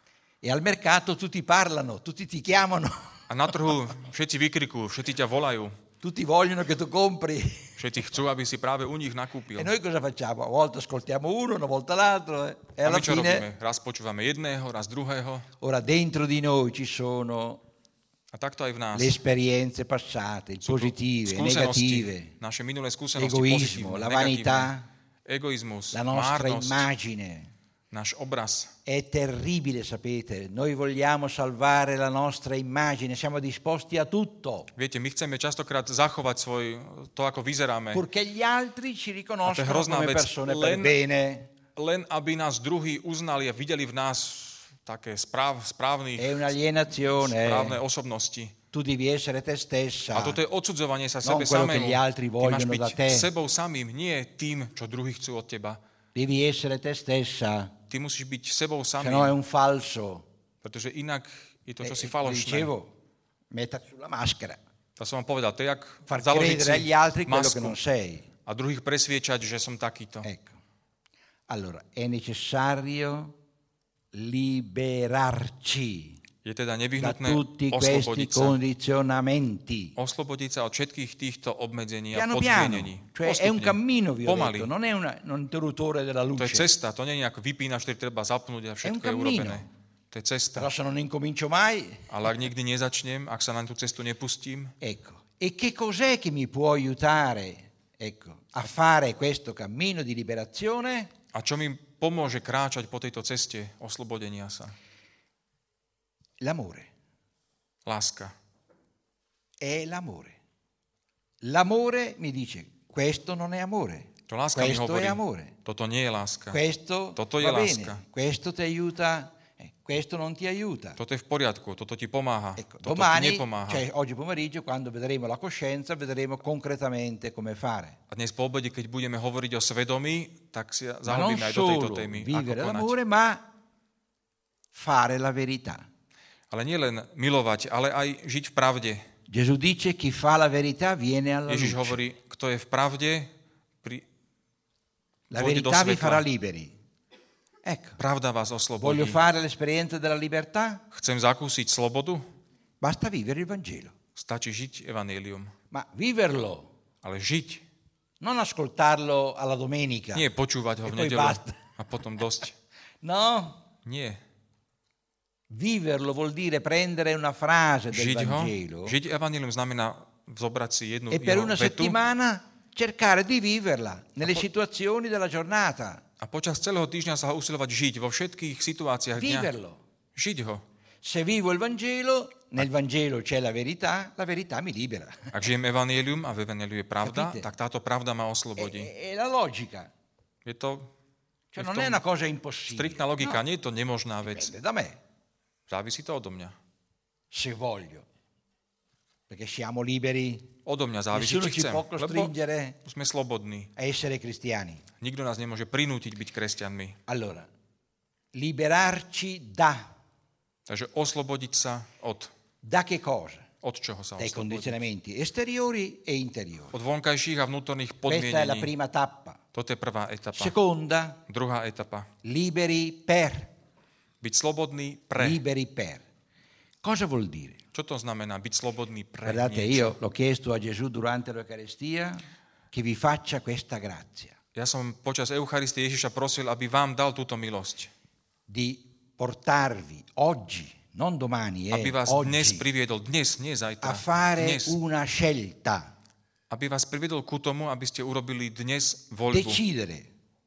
S1: E al mercato tutti parlano, tutti ti chiamano,
S2: A na trhu všetci vykrikujú, všetci ťa volajú,
S1: tutti vogliono che tu compri.
S2: všetci chcú, aby si práve u nich
S1: E
S2: nakúpil.
S1: noi cosa facciamo? A volte ascoltiamo uno, una volta l'altro, eh. E
S2: A
S1: alla
S2: my čo
S1: fine,
S2: robíme? Raz počúvame jedného, raz druhého.
S1: ora dentro di noi ci sono
S2: A takto aj v nás.
S1: le esperienze passate,
S2: Sú tu
S1: positive,
S2: skúsenosti,
S1: negative,
S2: naše minulé skúsenosti,
S1: egoismo,
S2: pozitívne,
S1: la
S2: negatívne,
S1: vanità,
S2: egoizmus,
S1: la nostra
S2: márnosť,
S1: immagine,
S2: náš obraz.
S1: È terribile, sapete. Noi vogliamo salvare la nostra immagine, siamo disposti a tutto.
S2: Viete, my chceme častokrát zachovať svoj, to, ako vyzeráme.
S1: Purché gli altri ci riconoscono
S2: hrozná
S1: come
S2: vec,
S1: persone
S2: len-
S1: per bene.
S2: Len aby nás druhí uznali a videli v nás také správ, správnych,
S1: È un'alienazione.
S2: správne osobnosti.
S1: Tu devi essere te stessa.
S2: A toto je odsudzovanie sa
S1: Non
S2: sebe
S1: quello che
S2: samému.
S1: gli altri
S2: Ty máš
S1: vogliono
S2: byť
S1: da te.
S2: sebou samým, nie tým, čo druhí chcú od teba.
S1: Devi essere te stessa,
S2: Ty musíš byť sebou
S1: se no è
S2: samým,
S1: un falso.
S2: pretože inak je to čosi
S1: Eh,
S2: falošné.
S1: Dicevo, metta sulla maschera.
S2: To som vám povedal, to je jak
S1: Far
S2: založiť
S1: credere
S2: si
S1: agli altri quello che
S2: masku
S1: non sei.
S2: a druhých presviečať, že som takýto.
S1: Ecco. Allora, è necessario liberarci
S2: Je teda
S1: da
S2: nevyhnutné
S1: tutti questi
S2: oslobodiť sa.
S1: condizionamenti.
S2: Oslobodiť sa od všetkých týchto obmedzení a
S1: Piano piano,
S2: podmienení.
S1: cioè è un
S2: Postupne.
S1: cammino, vi ho
S2: Pomaly.
S1: detto, non è una- un interruttore della
S2: To je
S1: luce.
S2: cesta, to nie je nejak vypínač, ktorý treba zapnúť a všetko je
S1: cammino.
S2: urobené. To je cesta.
S1: Però se non incomincio mai,
S2: Ale ak nikdy nezačnem, ak sa na tú cestu nepustím,
S1: ecco. E che cos'è che mi può aiutare, ecco, a fare questo cammino di liberazione?
S2: a čo mi pomôže kráčať po tejto ceste oslobodenia sa?
S1: L'amore.
S2: Láska.
S1: È l'amore. L'amore mi dice, questo non è amore,
S2: To láska mi
S1: questo
S2: hovorí,
S1: è amore,
S2: toto nie je láska.
S1: questo
S2: Toto je
S1: va
S2: láska.
S1: bene, questo ti aiuta, eh, questo non ti aiuta.
S2: Toto je v poriadku, toto ti pomáha,
S1: Ecco,
S2: toto ti
S1: domani,
S2: nepomáha.
S1: cioè oggi pomeriggio, quando vedremo la coscienza, vedremo concretamente come fare.
S2: A dnes po obede, keď budeme hovoriť o svedomí, tak si
S1: Ma non
S2: zahlbíme aj do tejto
S1: solo
S2: témy. Ako
S1: vivere
S2: konať.
S1: l'amore, ma fare la verità.
S2: Ale nie len milovať, ale aj žiť v pravde.
S1: Gesù dice chi fa la verità viene alla
S2: Ježiš
S1: luce.
S2: hovorí, kto je v pravde, pri...
S1: La
S2: vôjde do
S1: verità vi
S2: svetla.
S1: farà liberi. Ecco,
S2: Pravda vás oslobodí.
S1: voglio fare l'esperienza della libertà?
S2: Chcem zakúsiť slobodu?
S1: Basta vivere il Vangelo.
S2: Stačí žiť evanjelium.
S1: Ma viverlo,
S2: Ale žiť.
S1: non ascoltarlo alla domenica.
S2: Nie počúvať ho
S1: E
S2: v
S1: poi
S2: nedeľu
S1: basta.
S2: a potom dosť.
S1: No,
S2: Nie.
S1: viverlo vuol dire prendere una frase del
S2: Žiť ho,
S1: Vangelo
S2: žiť evanjelium znamená zobrať si jednu
S1: e per
S2: jeho
S1: una
S2: vetu
S1: settimana cercare di viverla nelle situazioni della giornata.
S2: a počas celého týždňa sa ho usilovať žiť vo všetkých situáciách dňa.
S1: Viverlo.
S2: Žiť ho.
S1: Se vivo il Vangelo, nel Vangelo c'è la verità, la verità mi libera.
S2: Ak žijem evanjelium a v evanjeliu je pravda,
S1: Capite?
S2: tak táto pravda ma oslobodí.
S1: È, è la logica,
S2: Je to
S1: cioè
S2: je v
S1: non
S2: tom
S1: è una cosa impossibile.
S2: striktná logika,
S1: No,
S2: nie je to nemožná vec.
S1: dipende da me,
S2: Závisí to odo mňa.
S1: se voglio. Perché siamo liberi,
S2: Odo mňa závisí,
S1: nessuno
S2: či
S1: ci
S2: chcem.
S1: può
S2: Lebo
S1: costringere
S2: sme slobodní.
S1: a essere cristiani.
S2: Nikto nás nemôže prinútiť byť kresťanmi.
S1: Allora, liberarci da,
S2: Takže oslobodiť sa od,
S1: da che cosa?
S2: od čoho sa
S1: Dai
S2: oslobodiť?
S1: condizionamenti esteriori e interiori.
S2: Od vonkajších a vnútorných
S1: Questa è la
S2: podmienení.
S1: prima tappa.
S2: Toto je prvá etapa.
S1: Seconda,
S2: Druhá etapa.
S1: liberi per.
S2: Byť slobodný pre.
S1: Liberi per. Cosa vuol dire?
S2: Čo to znamená byť slobodný pre
S1: Guardate,
S2: niečo?
S1: io l'ho chiesto a Gesù durante l'Eucaristia che vi faccia questa grazia
S2: Ja som počas Eucharistie Ježiša prosil, aby vám dal túto milosť.
S1: di portarvi oggi, non domani, eh,
S2: Aby vás dnes
S1: oggi,
S2: priviedol, dnes, nie zajtra,
S1: a fare
S2: dnes.
S1: una scelta,
S2: Aby vás priviedol ku tomu, aby ste urobili dnes voľbu.
S1: decidere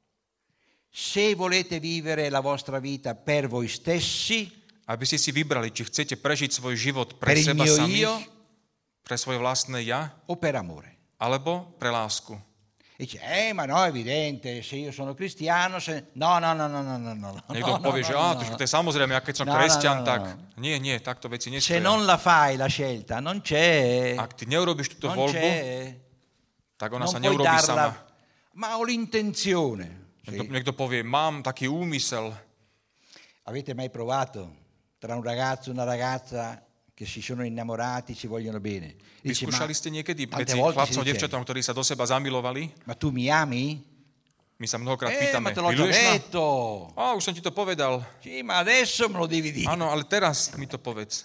S1: se volete vivere la vostra vita per voi stessi,
S2: Aby ste si vybrali, či chcete prežiť svoj život pre
S1: per il
S2: seba
S1: mio
S2: samých,
S1: io
S2: pre svoje vlastné ja,
S1: o per amore.
S2: alebo pre lásku.
S1: E dice, eh, ma no, è evidente, se io sono cristiano, se... no, no, no, no, no, no, no.
S2: Niekto
S1: no,
S2: povie,
S1: no,
S2: že
S1: no,
S2: á,
S1: no.
S2: to, to je samozrejme, ja keď som
S1: No, no,
S2: kresťan,
S1: no, no,
S2: tak
S1: no.
S2: nie, nie, takto veci
S1: Se
S2: nestoja.
S1: non la fai la scelta, non c'è,
S2: Ak ty neurobiš túto
S1: non
S2: voľbu,
S1: c'è,
S2: tak ona
S1: non
S2: sa
S1: puoi
S2: neurobí sama.
S1: darla, ma ho l'intenzione.
S2: Niekto,
S1: Sì.
S2: niekto povie, mám taký úmysel.
S1: Avete mai provato tra un ragazzo e una ragazza che si sono innamorati, si vogliono bene? Dice, ma,
S2: Vyskúšali ste niekedy
S1: tante
S2: medzi
S1: volte si
S2: chlapcom a
S1: dice,
S2: devčatom, ktorí sa do seba zamilovali?
S1: ma tu mi ami?
S2: My sa mnohokrát
S1: Eh,
S2: pýtame,
S1: ma te l'ho già
S2: miluješ ma?
S1: detto.
S2: Á, už som ti to povedal.
S1: Sì, ma adesso me lo devi dire.
S2: Áno, ale teraz mi to povedz.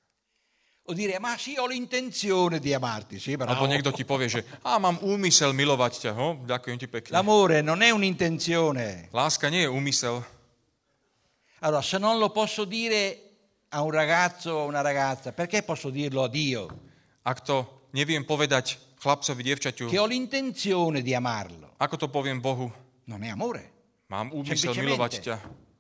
S1: O dire, ma sì, ho l'intenzione di amarti. Sì, bravo.
S2: Alebo niekto ti povie, že á, mám úmysel milovať ťa. Ho, ďakujem ti pekne.
S1: L'amore non è un'intenzione.
S2: Láska nie je úmysel.
S1: Allora, se non lo posso dire a un ragazzo o a una ragazza, perché posso dirlo a Dio?
S2: Ak to neviem povedať chlapcovi, dievčaťu,
S1: Che ho l'intenzione di amarlo.
S2: ako to poviem Bohu?
S1: Non è amore.
S2: Mám úmysel
S1: Semplicemente.
S2: milovať ťa.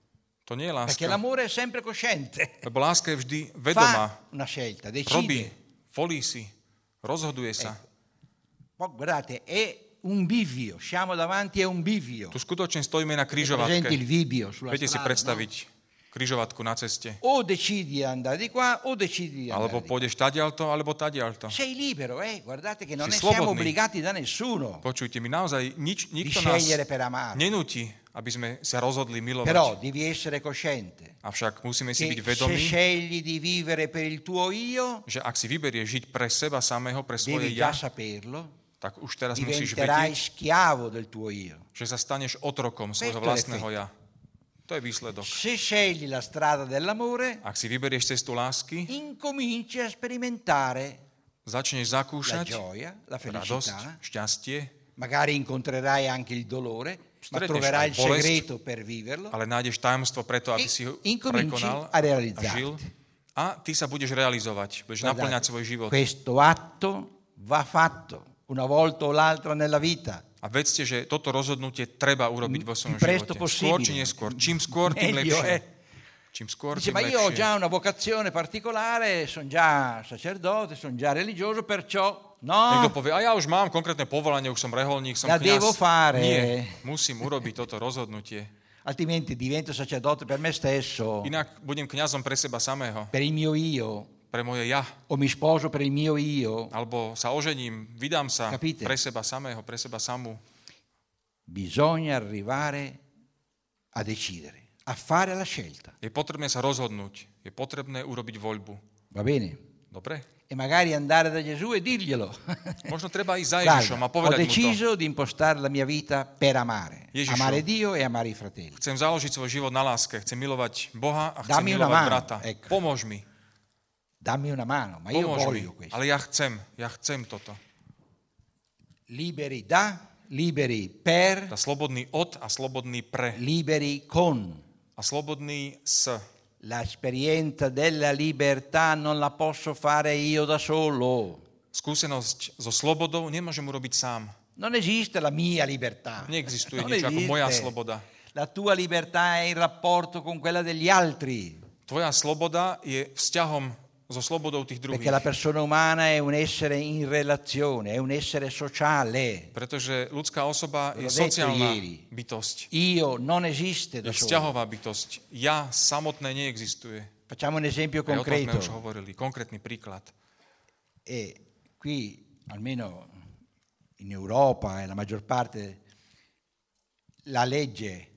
S2: To nie je
S1: Perché
S2: láska.
S1: l'amore è sempre cosciente.
S2: Lebo láska je vždy vedomá.
S1: Fa una scelta,
S2: Robí,
S1: decide.
S2: volí si, rozhoduje sa.
S1: Poi guardate, è un bivio, siamo davanti a un bivio.
S2: Tu skutočne stojíme na
S1: Presenti
S2: križovatke.
S1: il bivio sulla
S2: Viete si
S1: strada,
S2: predstaviť križovatku na ceste.
S1: no? O decidi di andare di qua o decidi di andare
S2: Alebo
S1: di qua.
S2: pôjdeš tadiaľto, alebo tadiaľto.
S1: Sei libero, eh? Guardate che non
S2: Si
S1: ne siamo
S2: slobodný.
S1: obbligati da nessuno
S2: Počujte, mi naozaj nič,
S1: di
S2: nikto nás
S1: scegliere per amare.
S2: nenúti, aby sme sa rozhodli milovať.
S1: Però devi essere cosciente
S2: Avšak musíme si byť
S1: che se
S2: vedomí,
S1: scegli di vivere per il tuo io,
S2: že ak si vyberieš žiť pre seba samého, pre svoje
S1: devi
S2: ja,
S1: già saperlo,
S2: tak už teraz musíš
S1: diventerai
S2: vedieť,
S1: schiavo del tuo io.
S2: že sa staneš otrokom svojho
S1: Questo è
S2: vlastného ja. To je výsledok.
S1: Se scegli la strada dell'amore,
S2: Ak si vyberieš cestu lásky,
S1: incominci a sperimentare
S2: začneš
S1: la
S2: zakúšať
S1: gioia, la
S2: radosť,
S1: felicità,
S2: šťastie,
S1: magari incontrerai anche il dolore, ma
S2: Stretneš
S1: troverai
S2: aj
S1: il
S2: bolesť,
S1: segreto per viverlo
S2: ale nájdeš tajomstvo preto, aby
S1: e
S2: si ho
S1: incominci
S2: prekonal
S1: a
S2: a
S1: realizzarti.
S2: žil. A ty sa budeš realizovať, budeš
S1: Guardate,
S2: naplňať svoj život.
S1: Questo atto va fatto una volta o l'altra nella vita.
S2: A vedzte, že toto rozhodnutie treba urobiť vo svojom
S1: Il presto
S2: živote. Skôr či
S1: possibile.
S2: neskôr. Čím skôr, tým
S1: Meglio,
S2: lepšie.
S1: eh.
S2: Čím skôr,
S1: Dice,
S2: tým
S1: ma io ho
S2: lepšie.
S1: già una vocazione particolare, sono già sacerdote, sono già religioso, perciò
S2: Niekto
S1: no,
S2: povie, a ja už mám konkrétne povolanie, už som reholník, som
S1: La devo
S2: kňaz.
S1: fare.
S2: Nie, musím urobiť toto rozhodnutie.
S1: altrimenti divento sacerdote per me stesso,
S2: Inak budem kňazom pre seba samého,
S1: per il mio io,
S2: pre moje ja.
S1: o mi sposo per il mio io.
S2: Alebo sa ožením, vydám sa
S1: Capite?
S2: pre seba samého, pre seba samú.
S1: Bisogna arrivare a decidere, a fare la scelta,
S2: Je potrebné sa rozhodnúť. Je potrebné urobiť voľbu.
S1: va bene?
S2: Dobre?
S1: E magari andare da Gesù e dirglielo.
S2: Možno treba ísť za
S1: Guarda,
S2: Ježišom a
S1: ho
S2: povedať mu to.
S1: deciso di impostare la mia vita per amare,
S2: Ježišu.
S1: amare Dio e amare i fratelli.
S2: Chcem založiť svoj život na láske. Chcem milovať Boha a chcem
S1: Dammi una
S2: milovať
S1: mano,
S2: brata.
S1: ecco.
S2: Pomôž mi.
S1: Dammi una mano, ma io
S2: Pomôž mi.
S1: voglio questo.
S2: Ale ja chcem. Ja chcem toto.
S1: Liberi da, liberi per,
S2: Tá slobodný od a slobodný pre.
S1: liberi con.
S2: A slobodný s.
S1: L'esperienza della libertà non la posso fare io da solo.
S2: Skúsenosť so slobodou nemôžem urobiť sám.
S1: Non esiste la mia libertà.
S2: Neexistuje
S1: Non
S2: niečo ako moja
S1: esiste.
S2: sloboda.
S1: La tua libertà è in rapporto con quella degli altri,
S2: Tvoja sloboda je vzťahom so slobodou tých druhých.
S1: perché la persona umana è un essere in relazione, è un essere sociale.
S2: Pretože ľudská osoba
S1: L'ho
S2: je
S1: detto
S2: sociálna
S1: ieri.
S2: bytosť.
S1: Io non esiste
S2: Je
S1: da solo.
S2: vzťahová bytosť. Ja samotné neexistuje.
S1: Facciamo un esempio
S2: Aj o tom sme
S1: concreto.
S2: už hovorili. Konkrétny príklad.
S1: E qui, almeno in Europa e la maggior parte, la legge,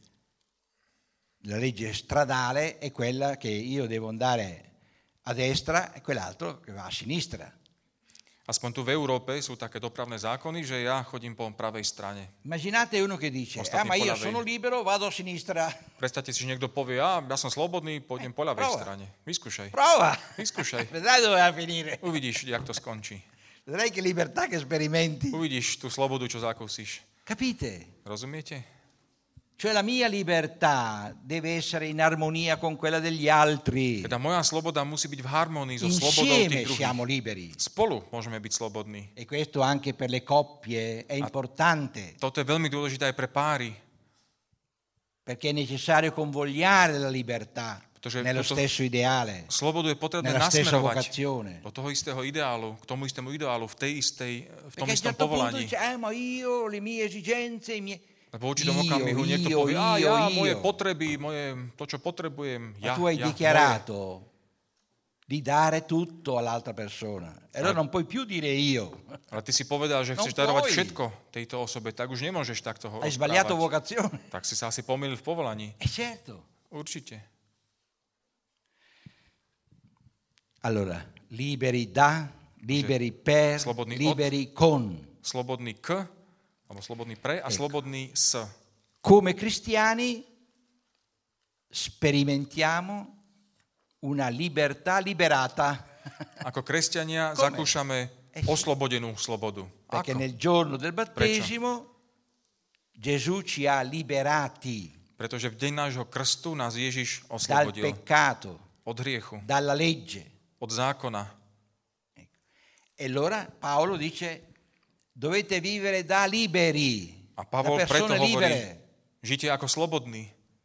S1: la legge stradale è quella che io devo andare a destra e quell'altro che va a sinistra.
S2: Aspoň tu v Európe sú také dopravné zákony, že ja chodím po pravej strane.
S1: Immaginate uno che dice,
S2: Ostatní
S1: ah ma io
S2: po ľavej.
S1: sono libero, vado a sinistra.
S2: Predstavte si, že niekto povie, ja, ja som slobodný, pôjdem po ľavej
S1: prova.
S2: strane. Vyskúšaj.
S1: Prova!
S2: Vyskúšaj.
S1: Vedrai dove va a finire.
S2: Uvidíš, jak to skončí.
S1: Vedrai che libertà che sperimenti.
S2: Uvidíš tú slobodu, čo zakúsiš.
S1: Capite?
S2: Rozumiete?
S1: Cioè la mia libertà deve essere in armonia con quella degli altri.
S2: Teda moja sloboda musí byť v harmonii so slobodou
S1: Insieme
S2: tých
S1: siamo
S2: druhých.
S1: liberi.
S2: Spolu môžeme byť slobodní.
S1: E questo anche per le coppie è importante,
S2: Toto je veľmi dôležité aj pre páry,
S1: perché è necessario convogliare la libertà
S2: Pretože
S1: nello
S2: túto
S1: stesso ideale,
S2: slobodu je potrebné
S1: nella stessa
S2: nasmerovať
S1: vocazione.
S2: do toho istého ideálu, k tomu istému ideálu, v tej istej, v tom
S1: Perché a un
S2: istom
S1: certo punto
S2: povolaní.
S1: dice, eh, ma io, le mie esigenze, i miei...
S2: Lebo v určitom
S1: Io,
S2: okamihu niekto
S1: io,
S2: povie, a
S1: io,
S2: ja,
S1: io.
S2: moje potreby, moje, to, čo potrebujem,
S1: Ma
S2: ja,
S1: tu hai
S2: ja,
S1: dichiarato di dare tutto all'altra persona. E allora non puoi più dire io.
S2: moje. Ale ty si povedal, že
S1: No
S2: chceš darovať
S1: poi.
S2: všetko tejto osobe, tak už nemôžeš takto ho
S1: Hai sbagliato
S2: rozprávať.
S1: vocazione.
S2: Tak si sa asi pomýlil v povolaní.
S1: E certo.
S2: Určite.
S1: Allora, liberi da, liberi per,
S2: Slobodný od.
S1: liberi con.
S2: Slobodný k, alebo slobodný pre a slobodný s.
S1: Come cristiani sperimentiamo una libertà liberata,
S2: Ako kresťania
S1: Come?
S2: zakúšame
S1: Eh sì.
S2: oslobodenú slobodu.
S1: perché
S2: Ako?
S1: nel giorno del battesimo Gesù ci ha liberati
S2: Pretože v deň nášho krstu nás Ježiš
S1: dal
S2: oslobodil
S1: peccato,
S2: od hriechu,
S1: dalla legge.
S2: od zákona.
S1: E allora Paolo dice, dovete vivere da liberi,
S2: A
S1: da
S2: Pavol preto
S1: persone
S2: hovorí,
S1: libere.
S2: žite ako slobodní.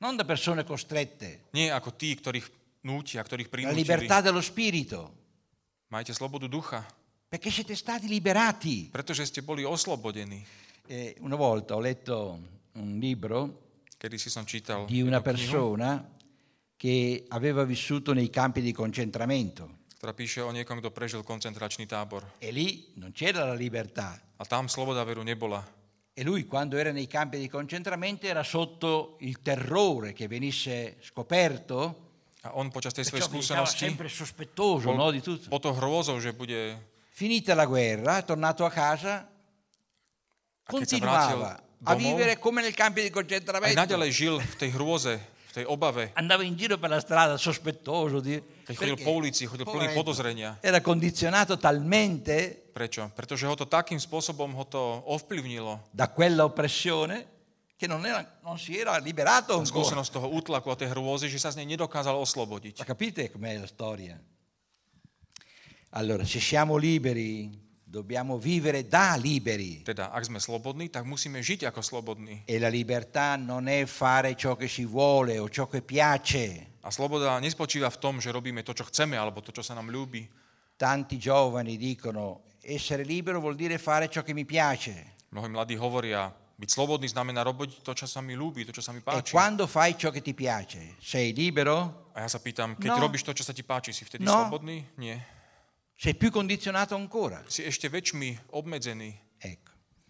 S1: non da persone costrette.
S2: Nie ako tí, ktorých nútia, ktorých
S1: La
S2: prinútili.
S1: libertà dello spirito,
S2: Majte slobodu ducha,
S1: perché siete stati liberati.
S2: pretože ste boli oslobodení.
S1: Eh, una volta ho letto un libro
S2: Kedy si som čítal
S1: di una
S2: jednu knihu,
S1: persona che aveva vissuto nei campi di concentramento
S2: ktorá píše o niekom, kto prežil koncentračný tábor.
S1: e lì non c'era la libertà.
S2: A tam sloboda veru nebola.
S1: E lui quando era nei campi di concentramento era sotto il terrore che venisse scoperto,
S2: A on počas tej svojej
S1: perciò diventava
S2: skúsenosti
S1: sempre sospettoso, no, di tutto.
S2: po to hrôzou, že bude...
S1: Finita la guerra, è tornato a casa,
S2: A keď sa vrátil
S1: continuava a
S2: domov,
S1: vivere come nel campo di
S2: aj
S1: concentramento.
S2: naďalej žil v tej hrôze, v tej obave.
S1: Andava in giro per la strada sospettoso. Di...
S2: Keď chodil
S1: perché,
S2: po ulici, chodil plný
S1: poveretto,
S2: podozrenia.
S1: era condizionato talmente
S2: Prečo? Pretože ho to takým spôsobom ho to ovplyvnilo.
S1: da quella oppressione che non, era, non si era liberato
S2: Tá
S1: ancora.
S2: skúsenosť toho útlaku a tej hrôzy, že sa z nej nedokázal oslobodiť.
S1: Ma capite com'è la storia? Allora, se siamo liberi, dobbiamo vivere da liberi.
S2: Teda, ak sme slobodní, tak musíme žiť ako slobodní.
S1: E la libertà non è fare ciò che si vuole o ciò che piace.
S2: A sloboda nespočíva v tom, že robíme to, čo chceme, alebo to, čo sa nám ľúbi.
S1: Tanti giovani dicono, essere libero vuol dire fare ciò che mi piace.
S2: Mnohí mladí hovoria, byť slobodný znamená robiť to, čo sa mi ľúbi, to, čo sa mi
S1: E
S2: páči.
S1: quando fai ciò che ti piace, sei libero?
S2: A ja sa pýtam, keď
S1: No.
S2: robíš to, čo sa ti páči, si vtedy
S1: No.
S2: slobodný? Nie.
S1: Sei più condizionato ancora.
S2: Si ešte väčšmi obmedzený.
S1: Ecco.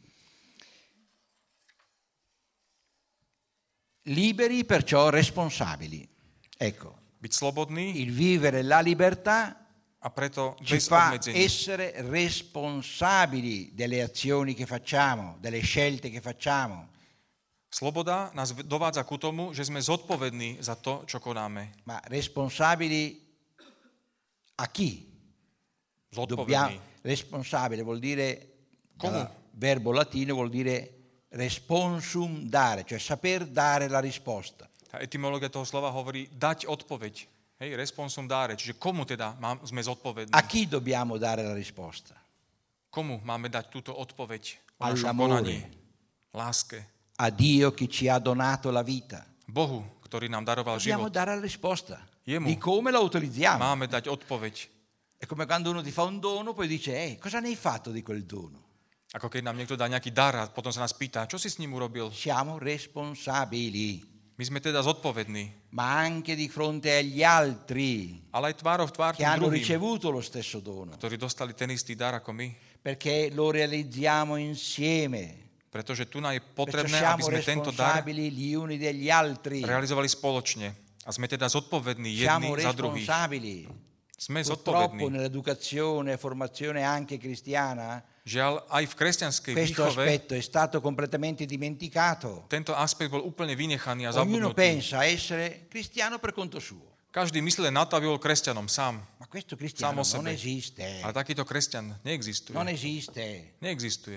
S1: Liberi, perciò responsabili. Ecco,
S2: Byť slobodný
S1: il vivere la libertà
S2: a preto
S1: ci
S2: bez
S1: fa
S2: obmedzení.
S1: essere responsabili delle azioni che facciamo, delle scelte che facciamo.
S2: Sloboda nás v- dovádza ku tomu, že sme zodpovední za to, čo konáme.
S1: Ma responsabili a chi? Dobbiamo,
S2: Zodpovední.
S1: responsabile vuol dire,
S2: Come?
S1: dal verbo latino vuol dire responsum dare, cioè saper dare la risposta.
S2: Tá etymológia toho slova hovorí dať odpoveď. Hej, responsum dare. Čiže komu teda má, sme zodpovední?
S1: A chi dobbiamo dare la risposta?
S2: Komu máme dať túto odpoveď o našom
S1: All'amore,
S2: konaní? Láske.
S1: a Dio che ci ha donato la vita.
S2: Bohu, ktorý nám daroval
S1: Dobbiamo
S2: život.
S1: dare la risposta
S2: Jemu.
S1: di come la utilizziamo.
S2: Máme dať odpoveď.
S1: È come quando uno ti fa un dono, poi dice, eh, cosa ne hai fatto di quel dono?
S2: Ako keď nám niekto dá nejaký dar a potom sa nás pýta, čo si s ním urobil?
S1: Siamo responsabili,
S2: My sme teda zodpovední,
S1: ma anche di fronte agli altri
S2: ale aj tvárov v tvár
S1: che
S2: tým
S1: hanno
S2: druhým,
S1: ricevuto lo stesso dono,
S2: ktorí dostali ten istý dar ako my.
S1: perché lo realizziamo insieme.
S2: Pretože tu nám je
S1: Perciò
S2: potrebné, aby
S1: siamo
S2: sme tento dar
S1: responsabili gli uni degli altri.
S2: realizovali spoločne. A sme teda zodpovední jedni
S1: Siamo
S2: za druhých.
S1: responsabili.
S2: Sme
S1: Purtroppo
S2: zodpovední.
S1: nell'educazione e formazione anche cristiana
S2: Žiaľ, aj v kresťanskej
S1: questo
S2: výchove
S1: aspetto è stato completamente dimenticato.
S2: tento aspekt bol úplne vynechanný a
S1: Ognuno
S2: zabudnutý.
S1: pensa a essere cristiano per conto suo,
S2: Každý myslí na to, aby bol kresťanom sám.
S1: ma questo cristiano
S2: Samo
S1: non
S2: sebe.
S1: esiste.
S2: Ale takýto kresťan neexistuje.
S1: Non esiste.
S2: Neexistuje.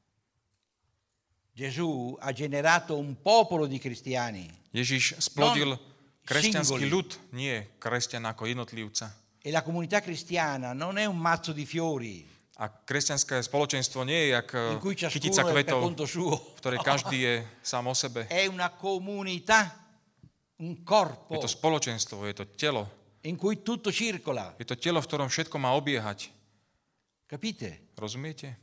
S1: Gesù ha generato un popolo di cristiani
S2: Ježiš splodil
S1: Non
S2: kresťanský
S1: singoli.
S2: ľud, nie kresťan ako jednotlivca.
S1: e la comunità cristiana non è un mazzo di fiori
S2: A kresťanské spoločenstvo nie je jak
S1: in cui
S2: kytica
S1: ciascuno è per
S2: kvetov,
S1: conto suo.
S2: v ktorej každý je sám o sebe.
S1: È una comunità, un
S2: Je
S1: corpo
S2: to spoločenstvo, je to telo.
S1: in cui tutto circola.
S2: Je to telo, v ktorom všetko má obiehať.
S1: Capite?
S2: Rozumiete?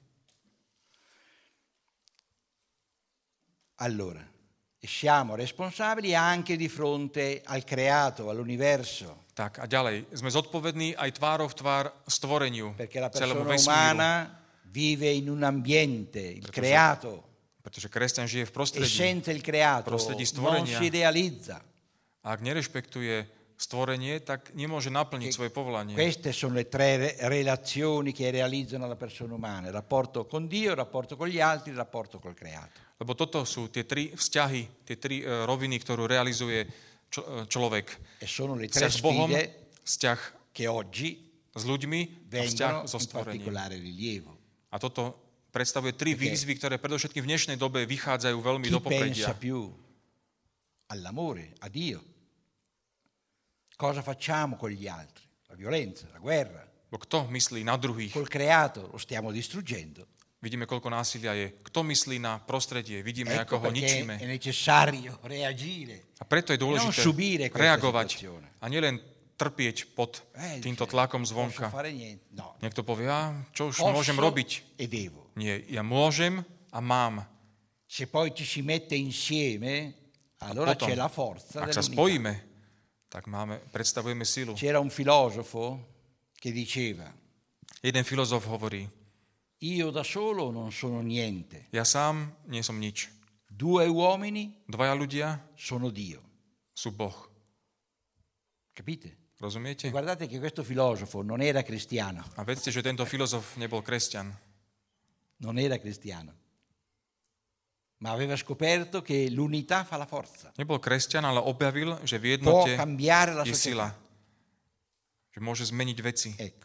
S1: Allora, siamo responsabili anche di fronte al creato, all'universo,
S2: Tak a ďalej. Sme zodpovední aj tvárov v tvár stvoreniu,
S1: perché la
S2: celému
S1: persona
S2: vesmíru.
S1: umana vive in un ambiente, il
S2: Perché
S1: creato,
S2: Pretože kresťan žije v
S1: e
S2: prostredí.
S1: senza il creato
S2: prostredí
S1: non
S2: stvorenia.
S1: si realizza.
S2: A ak nerešpektuje stvorenie, tak nemôže naplniť svoje povolanie.
S1: Queste sono le tre re- relazioni che realizzano la persona umana, il rapporto con Dio, il rapporto con gli altri, il rapporto col creato.
S2: Lebo toto sú tie tri vzťahy, tie tri uh, roviny, ktorú realizuje čo, uh, človek.
S1: E sono le tre
S2: Vzťah s Bohom,
S1: sfide
S2: vzťah
S1: che oggi
S2: s ľuďmi a vzťah
S1: vengono
S2: so
S1: in
S2: stvorením.
S1: particolare rilievo.
S2: A toto predstavuje tri
S1: Perché
S2: výzvy, ktoré predovšetkým v dnešnej dobe vychádzajú veľmi
S1: Chi
S2: do popredia.
S1: pensa più all'amore, a Dio? Cosa facciamo con gli altri? La violenza, la guerra.
S2: Bo kto myslí na druhých?
S1: Col creato lo stiamo distruggendo.
S2: Vidíme, koľko násilia je. Kto myslí na prostredie, vidíme,
S1: Ecco
S2: ako ho
S1: perché
S2: ničíme.
S1: è necessario reagire.
S2: A preto je
S1: non
S2: dôležité
S1: subire questa
S2: reagovať
S1: situazione.
S2: a nielen trpieť pod
S1: Eh,
S2: týmto
S1: dice,
S2: tlakom
S1: posso
S2: zvonka.
S1: fare niente. No.
S2: Niekto povie, ja, čo už
S1: Posso
S2: môžem robiť?
S1: e devo.
S2: Nie, ja môžem a mám.
S1: Se poi ci si mette insieme, allora
S2: potom,
S1: c'è la forza
S2: ak sa
S1: dell'unità.
S2: spojíme, tak máme, predstavujeme silu.
S1: C'era un filosofo che diceva:
S2: Jeden filozof hovorí,
S1: io da solo non sono niente,
S2: ja sám nie som nič.
S1: due uomini
S2: Dvaja ľudia
S1: sono Dio.
S2: sú Boh.
S1: Capite?
S2: Rozumiete?
S1: E guardate che questo filosofo non era cristiano,
S2: A vedzte, že tento filozof nebol kresťan.
S1: non era cristiano, ma aveva scoperto che l'unità fa la forza,
S2: Nebol kresťan, ale objavil, že v
S1: può
S2: jednote
S1: cambiare la
S2: je sila.
S1: società.
S2: Že môže zmeniť veci.
S1: Ecco.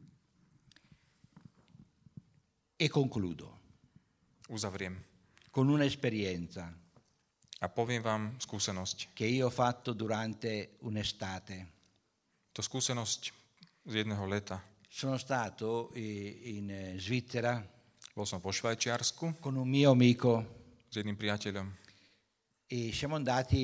S1: E concludo
S2: Uzavriem.
S1: con un'esperienza
S2: A poviem vám skúsenosť.
S1: che io ho fatto durante un'estate.
S2: To skúsenosť z jedného leta.
S1: Sono stato eh, in eh, Svizzera
S2: Bol som vo Švajčiarsku
S1: con un mio amico
S2: s jedným priateľom.
S1: e siamo andati,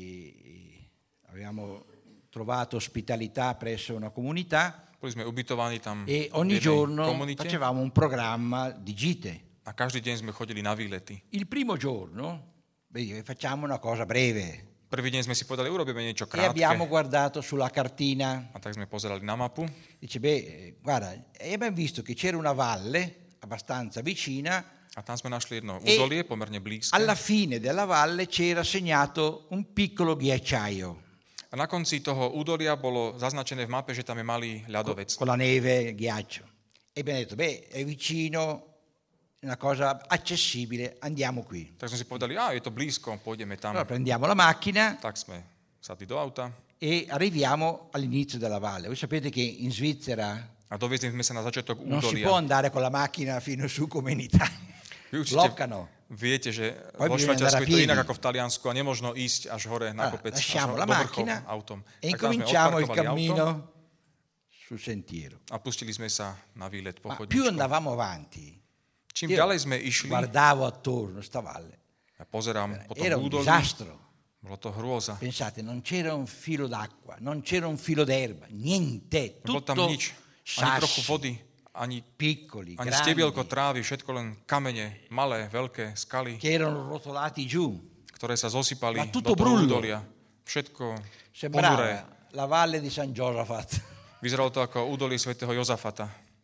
S1: e avevamo trovato ospitalità presso una comunità
S2: Boli sme ubytovaní tam
S1: e
S2: v
S1: ogni
S2: jednej
S1: giorno
S2: komunite
S1: facevamo un programma di gite.
S2: a každý deň sme chodili na výlety.
S1: Il primo giorno, beh, facciamo una cosa breve,
S2: Prvý deň sme si povedali, urobíme niečo
S1: e abbiamo
S2: krátke.
S1: guardato sulla cartina.
S2: A tak sme pozerali na mapu.
S1: Dice, beh, eh, guarda, e abbiamo visto che c'era una valle abbastanza vicina.
S2: A tam sme našli jedno
S1: E
S2: údolie, pomerne blízke.
S1: Alla fine della valle c'era segnato un piccolo ghiacciaio
S2: A na konci toho údolia bolo zaznačené v mape, že tam je malý
S1: co-
S2: ľadovec.
S1: con la neve, il ghiaccio. E abbiamo detto, beh, è vicino, una cosa accessibile, andiamo qui.
S2: Tak sme si povedali, a je to blízko, pôjdeme tam.
S1: Allora prendiamo la macchina
S2: Tak sme sadli do auta
S1: e arriviamo all'inizio della valle. Voi sapete che in Svizzera
S2: a doviezli sme sa na začiatok
S1: non si
S2: údolia.
S1: può andare con la macchina fino su come in Italia.
S2: Vy určite
S1: Bloccano.
S2: viete, že
S1: Poi
S2: vo
S1: bisogna
S2: Švajčiarsku
S1: andare a
S2: je to
S1: piedi.
S2: inak ako v Taliansku a nemožno ísť až hore na
S1: Allora,
S2: kopec, až
S1: lasciamo
S2: do
S1: la
S2: vrchov
S1: macchina
S2: autom.
S1: e
S2: Tak tam sme
S1: incominciamo il
S2: odparkovali
S1: cammino
S2: auto
S1: sul sentiero.
S2: a pustili sme sa na výlet po
S1: Ma più
S2: chodničku.
S1: andavamo avanti,
S2: Čím
S1: io
S2: ďalej sme išli,
S1: guardavo attorno sta valle.
S2: ja pozerám po tom
S1: Era un
S2: údolí,
S1: disastro.
S2: bolo to hrôza.
S1: Pensate, non c'era un filo d'acqua, non c'era un filo d'erba, niente,
S2: Nebolo tam
S1: tutto
S2: nič, ani trochu
S1: sassi,
S2: vody, ani,
S1: piccoli,
S2: ani
S1: grandi,
S2: stebielko trávy, všetko len kamene, malé, veľké skaly,
S1: che erano rotolati giù.
S2: ktoré sa zosypali
S1: Ma
S2: do
S1: tutto
S2: toho
S1: brullo.
S2: údolia. Všetko ponuré.
S1: Sembrava la valle di San Giosafat.
S2: Vyzeralo to ako údolie svätého Jozafata.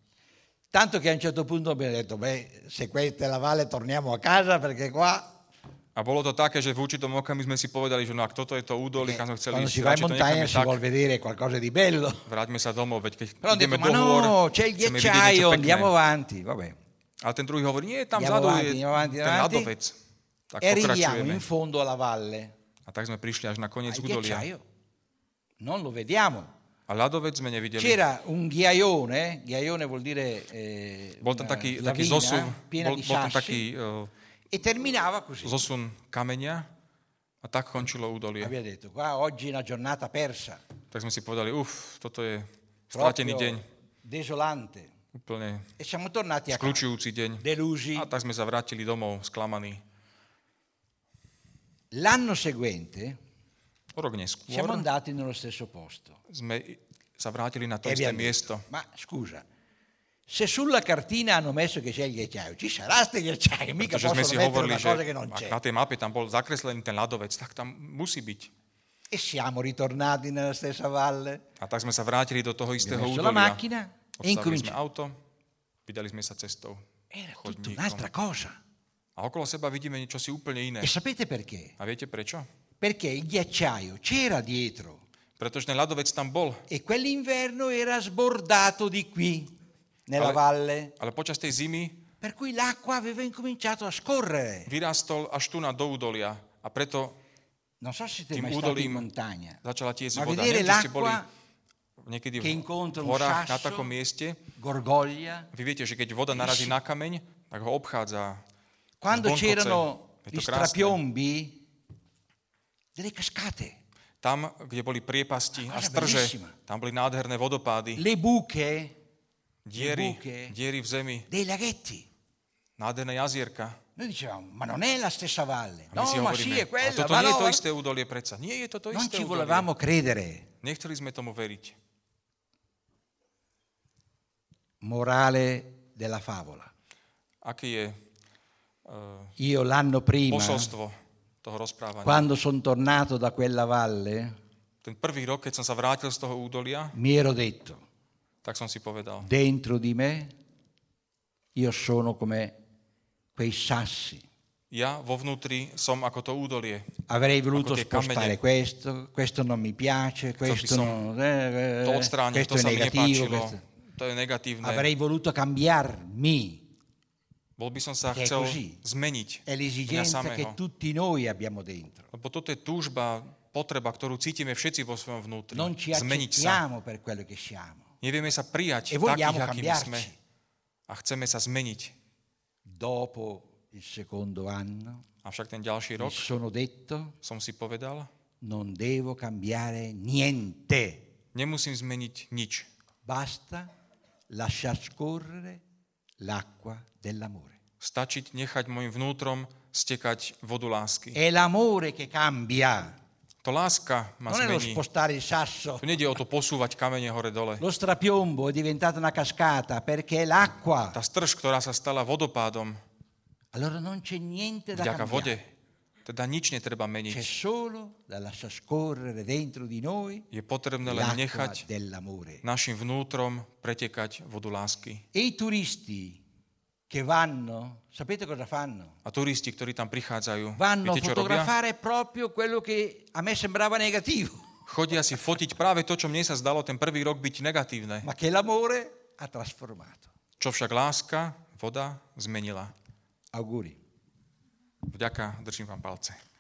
S1: Tanto che a un certo punto abbiamo detto, beh, se questa è la valle torniamo a casa perché qua...
S2: A bolo to také, že v určitom okamihu sme si povedali, že no ak toto je to údolie, kam sme chceli
S1: Quando
S2: ísť,
S1: si va in
S2: radšej to
S1: montagna
S2: necháme
S1: si
S2: tak,
S1: vuol vedere qualcosa di bello.
S2: vráťme sa domov, veď keď
S1: Però ho
S2: ideme
S1: detto,
S2: do
S1: ma
S2: hôr,
S1: no, c'è il
S2: chceme vidieť niečo
S1: ghiacciaio,
S2: pekné.
S1: andiamo avanti. Vabbè.
S2: Ale ten druhý hovorí, nie, tam
S1: Andiamo
S2: vzadu
S1: avanti,
S2: je
S1: andiamo avanti,
S2: ten
S1: avanti.
S2: ľadovec. Tak
S1: E arriviamo
S2: pokračujeme.
S1: in fondo alla valle.
S2: A tak sme prišli až na koniec
S1: Il
S2: údolia.
S1: ghiacciaio non lo vediamo.
S2: A ľadovec sme nevideli.
S1: C'era un ghiaione, ghiaione vuol dire eh,
S2: Bol tam
S1: una
S2: taký, taký
S1: lavina
S2: zosun,
S1: piena
S2: bol,
S1: di
S2: bol tam
S1: sassi,
S2: taký uh,
S1: e terminava così.
S2: zosun kamenia a tak končilo údolie.
S1: Abbiamo detto, qua oggi è una giornata persa,
S2: Tak sme si povedali, uf, toto je stratený deň,
S1: proprio desolante.
S2: úplne
S1: E siamo tornati a casa,
S2: skľúčujúci deň.
S1: delusi.
S2: A tak sme sa vrátili domov, sklamaní.
S1: L'anno seguente
S2: O rok
S1: siamo
S2: neskôr
S1: andati nello stesso posto.
S2: sme sa vrátili na to
S1: E
S2: isté
S1: abbiamo
S2: miesto.
S1: detto, ma scusa, se sulla cartina hanno messo che c'è il ghiacciaio, ci sarà ste ghiacciaio, mica
S2: Pretože sme
S1: possono
S2: si
S1: mettere
S2: hovorili,
S1: una
S2: že
S1: cosa che non
S2: ak
S1: c'è.
S2: na tej mape tam bol zakreslený ten ľadovec, tak tam musí byť.
S1: E siamo ritornati nella stessa valle,
S2: A tak sme sa vrátili do toho istého
S1: abbiamo messo la
S2: údolia.
S1: macchina e
S2: Odstavili sme
S1: incominciamo.
S2: auto, vydali sme sa cestou.
S1: Era tutta
S2: chodníkom.
S1: un'altra cosa.
S2: A okolo seba vidíme niečo si úplne iné.
S1: E sapete perché?
S2: A viete prečo?
S1: Perché il ghiacciaio c'era dietro
S2: Pretože ten ľadovec tam bol,
S1: e quell'inverno era sbordato di qui, nella
S2: Ale-
S1: valle,
S2: ale počas tej zimy
S1: per cui l'acqua aveva incominciato a scorrere.
S2: vyrástol až tu na do údolia a preto
S1: Non so se siete
S2: tým
S1: mai stati in
S2: údolím
S1: montagna,
S2: začala tiecť
S1: ma
S2: voda.
S1: vedere
S2: Neviem, či ste boli
S1: l'acqua
S2: niekedy
S1: che
S2: v
S1: incontra un
S2: horách na
S1: sasso,
S2: takom mieste.
S1: gorgoglia.
S2: Vy viete, že keď voda narazí na kameň, tak ho obchádza.
S1: Quando
S2: Zvonkoce.
S1: c'erano
S2: Je
S1: gli
S2: to krásne.
S1: strapiombi, delle cascate,
S2: Tam, kde boli priepasti a
S1: Cosa
S2: strže,
S1: bellissima.
S2: tam boli nádherné vodopády,
S1: le buche,
S2: diery,
S1: buche.
S2: diery v zemi,
S1: dei laghetti.
S2: nádherné jazierka.
S1: Noi dicevamo, ma non è la stessa valle.
S2: A my
S1: No,
S2: si
S1: ma sì,
S2: hovoríme,
S1: è quella.
S2: a toto
S1: ma
S2: nie je
S1: no,
S2: to
S1: ma-
S2: isté údolie predsa. Nie je to to
S1: Non
S2: isté
S1: ci
S2: údolie.
S1: volevamo credere.
S2: Nechceli sme tomu veriť.
S1: Morale della favola.
S2: Aký je uh,
S1: Io l'anno prima,
S2: posolstvo toho rozprávania?
S1: quando sono tornato da quella valle,
S2: Ten prvý rok, keď som sa vrátil z toho údolia,
S1: mi ero detto,
S2: tak som si povedal,
S1: dentro di me io sono come quei sassi.
S2: ja vo vnútri som ako to údolie.
S1: Avrei voluto
S2: Ako tie
S1: spostare
S2: kamene.
S1: questo, questo non mi piace, questo,
S2: som
S1: non, eh,
S2: To
S1: eh,
S2: odstrániť,
S1: questo
S2: to
S1: è
S2: sa mi
S1: negativo.
S2: nepáčilo,
S1: Questo.
S2: to je negatívne.
S1: Avrei voluto cambiarmi.
S2: Bol by som sa
S1: Che è
S2: chcel
S1: così.
S2: zmeniť
S1: È
S2: mňa
S1: l'esigenza
S2: samého.
S1: che tutti noi abbiamo dentro.
S2: Lebo toto je túžba, potreba, ktorú cítime všetci vo svojom vnútri.
S1: Non ci
S2: Zmeniť sa.
S1: accettiamo per quello che siamo.
S2: Nevieme sa
S1: E
S2: prijať
S1: vogliamo
S2: takých, akými sme.
S1: cambiarci.
S2: A chceme sa zmeniť.
S1: Dopo il secondo anno
S2: Avšak ten ďalší
S1: mi
S2: rok
S1: sono detto
S2: som si povedal,
S1: non devo cambiare niente,
S2: nemusím zmeniť nič.
S1: basta lasciar scorrere l'acqua dell'amore.
S2: Stačiť nechať môjim vnútrom stekať vodu lásky.
S1: È l'amore che cambia,
S2: To láska ma
S1: non è lo
S2: zmení.
S1: spostare il sasso.
S2: Tu nejde o to posúvať kamene hore-dole.
S1: Lo strapiombo è diventata una cascata perché è l'acqua.
S2: Tá strž, ktorá sa stala vodopádom
S1: Allora non c'è niente da
S2: vďaka vode,
S1: cambiare.
S2: teda nič netreba
S1: C'è
S2: meniť.
S1: solo da lasciar scorrere dentro di noi
S2: Je potrebné len
S1: l'acqua
S2: nechať
S1: dell'amore.
S2: našim vnútrom pretekať vodu lásky.
S1: E i turisti che vanno, sapete cosa fanno?
S2: A turisti, ktorí tam prichádzajú,
S1: Vanno a
S2: viete, čo robia?
S1: fotografare proprio quello che a me sembrava negativo,
S2: Chodia si fotiť práve to, čo mne sa zdalo ten prvý rok byť negatívne.
S1: ma che l'amore ha trasformato.
S2: Čo však láska, voda zmenila.
S1: Auguri.
S2: Vďaka, držím vám palce.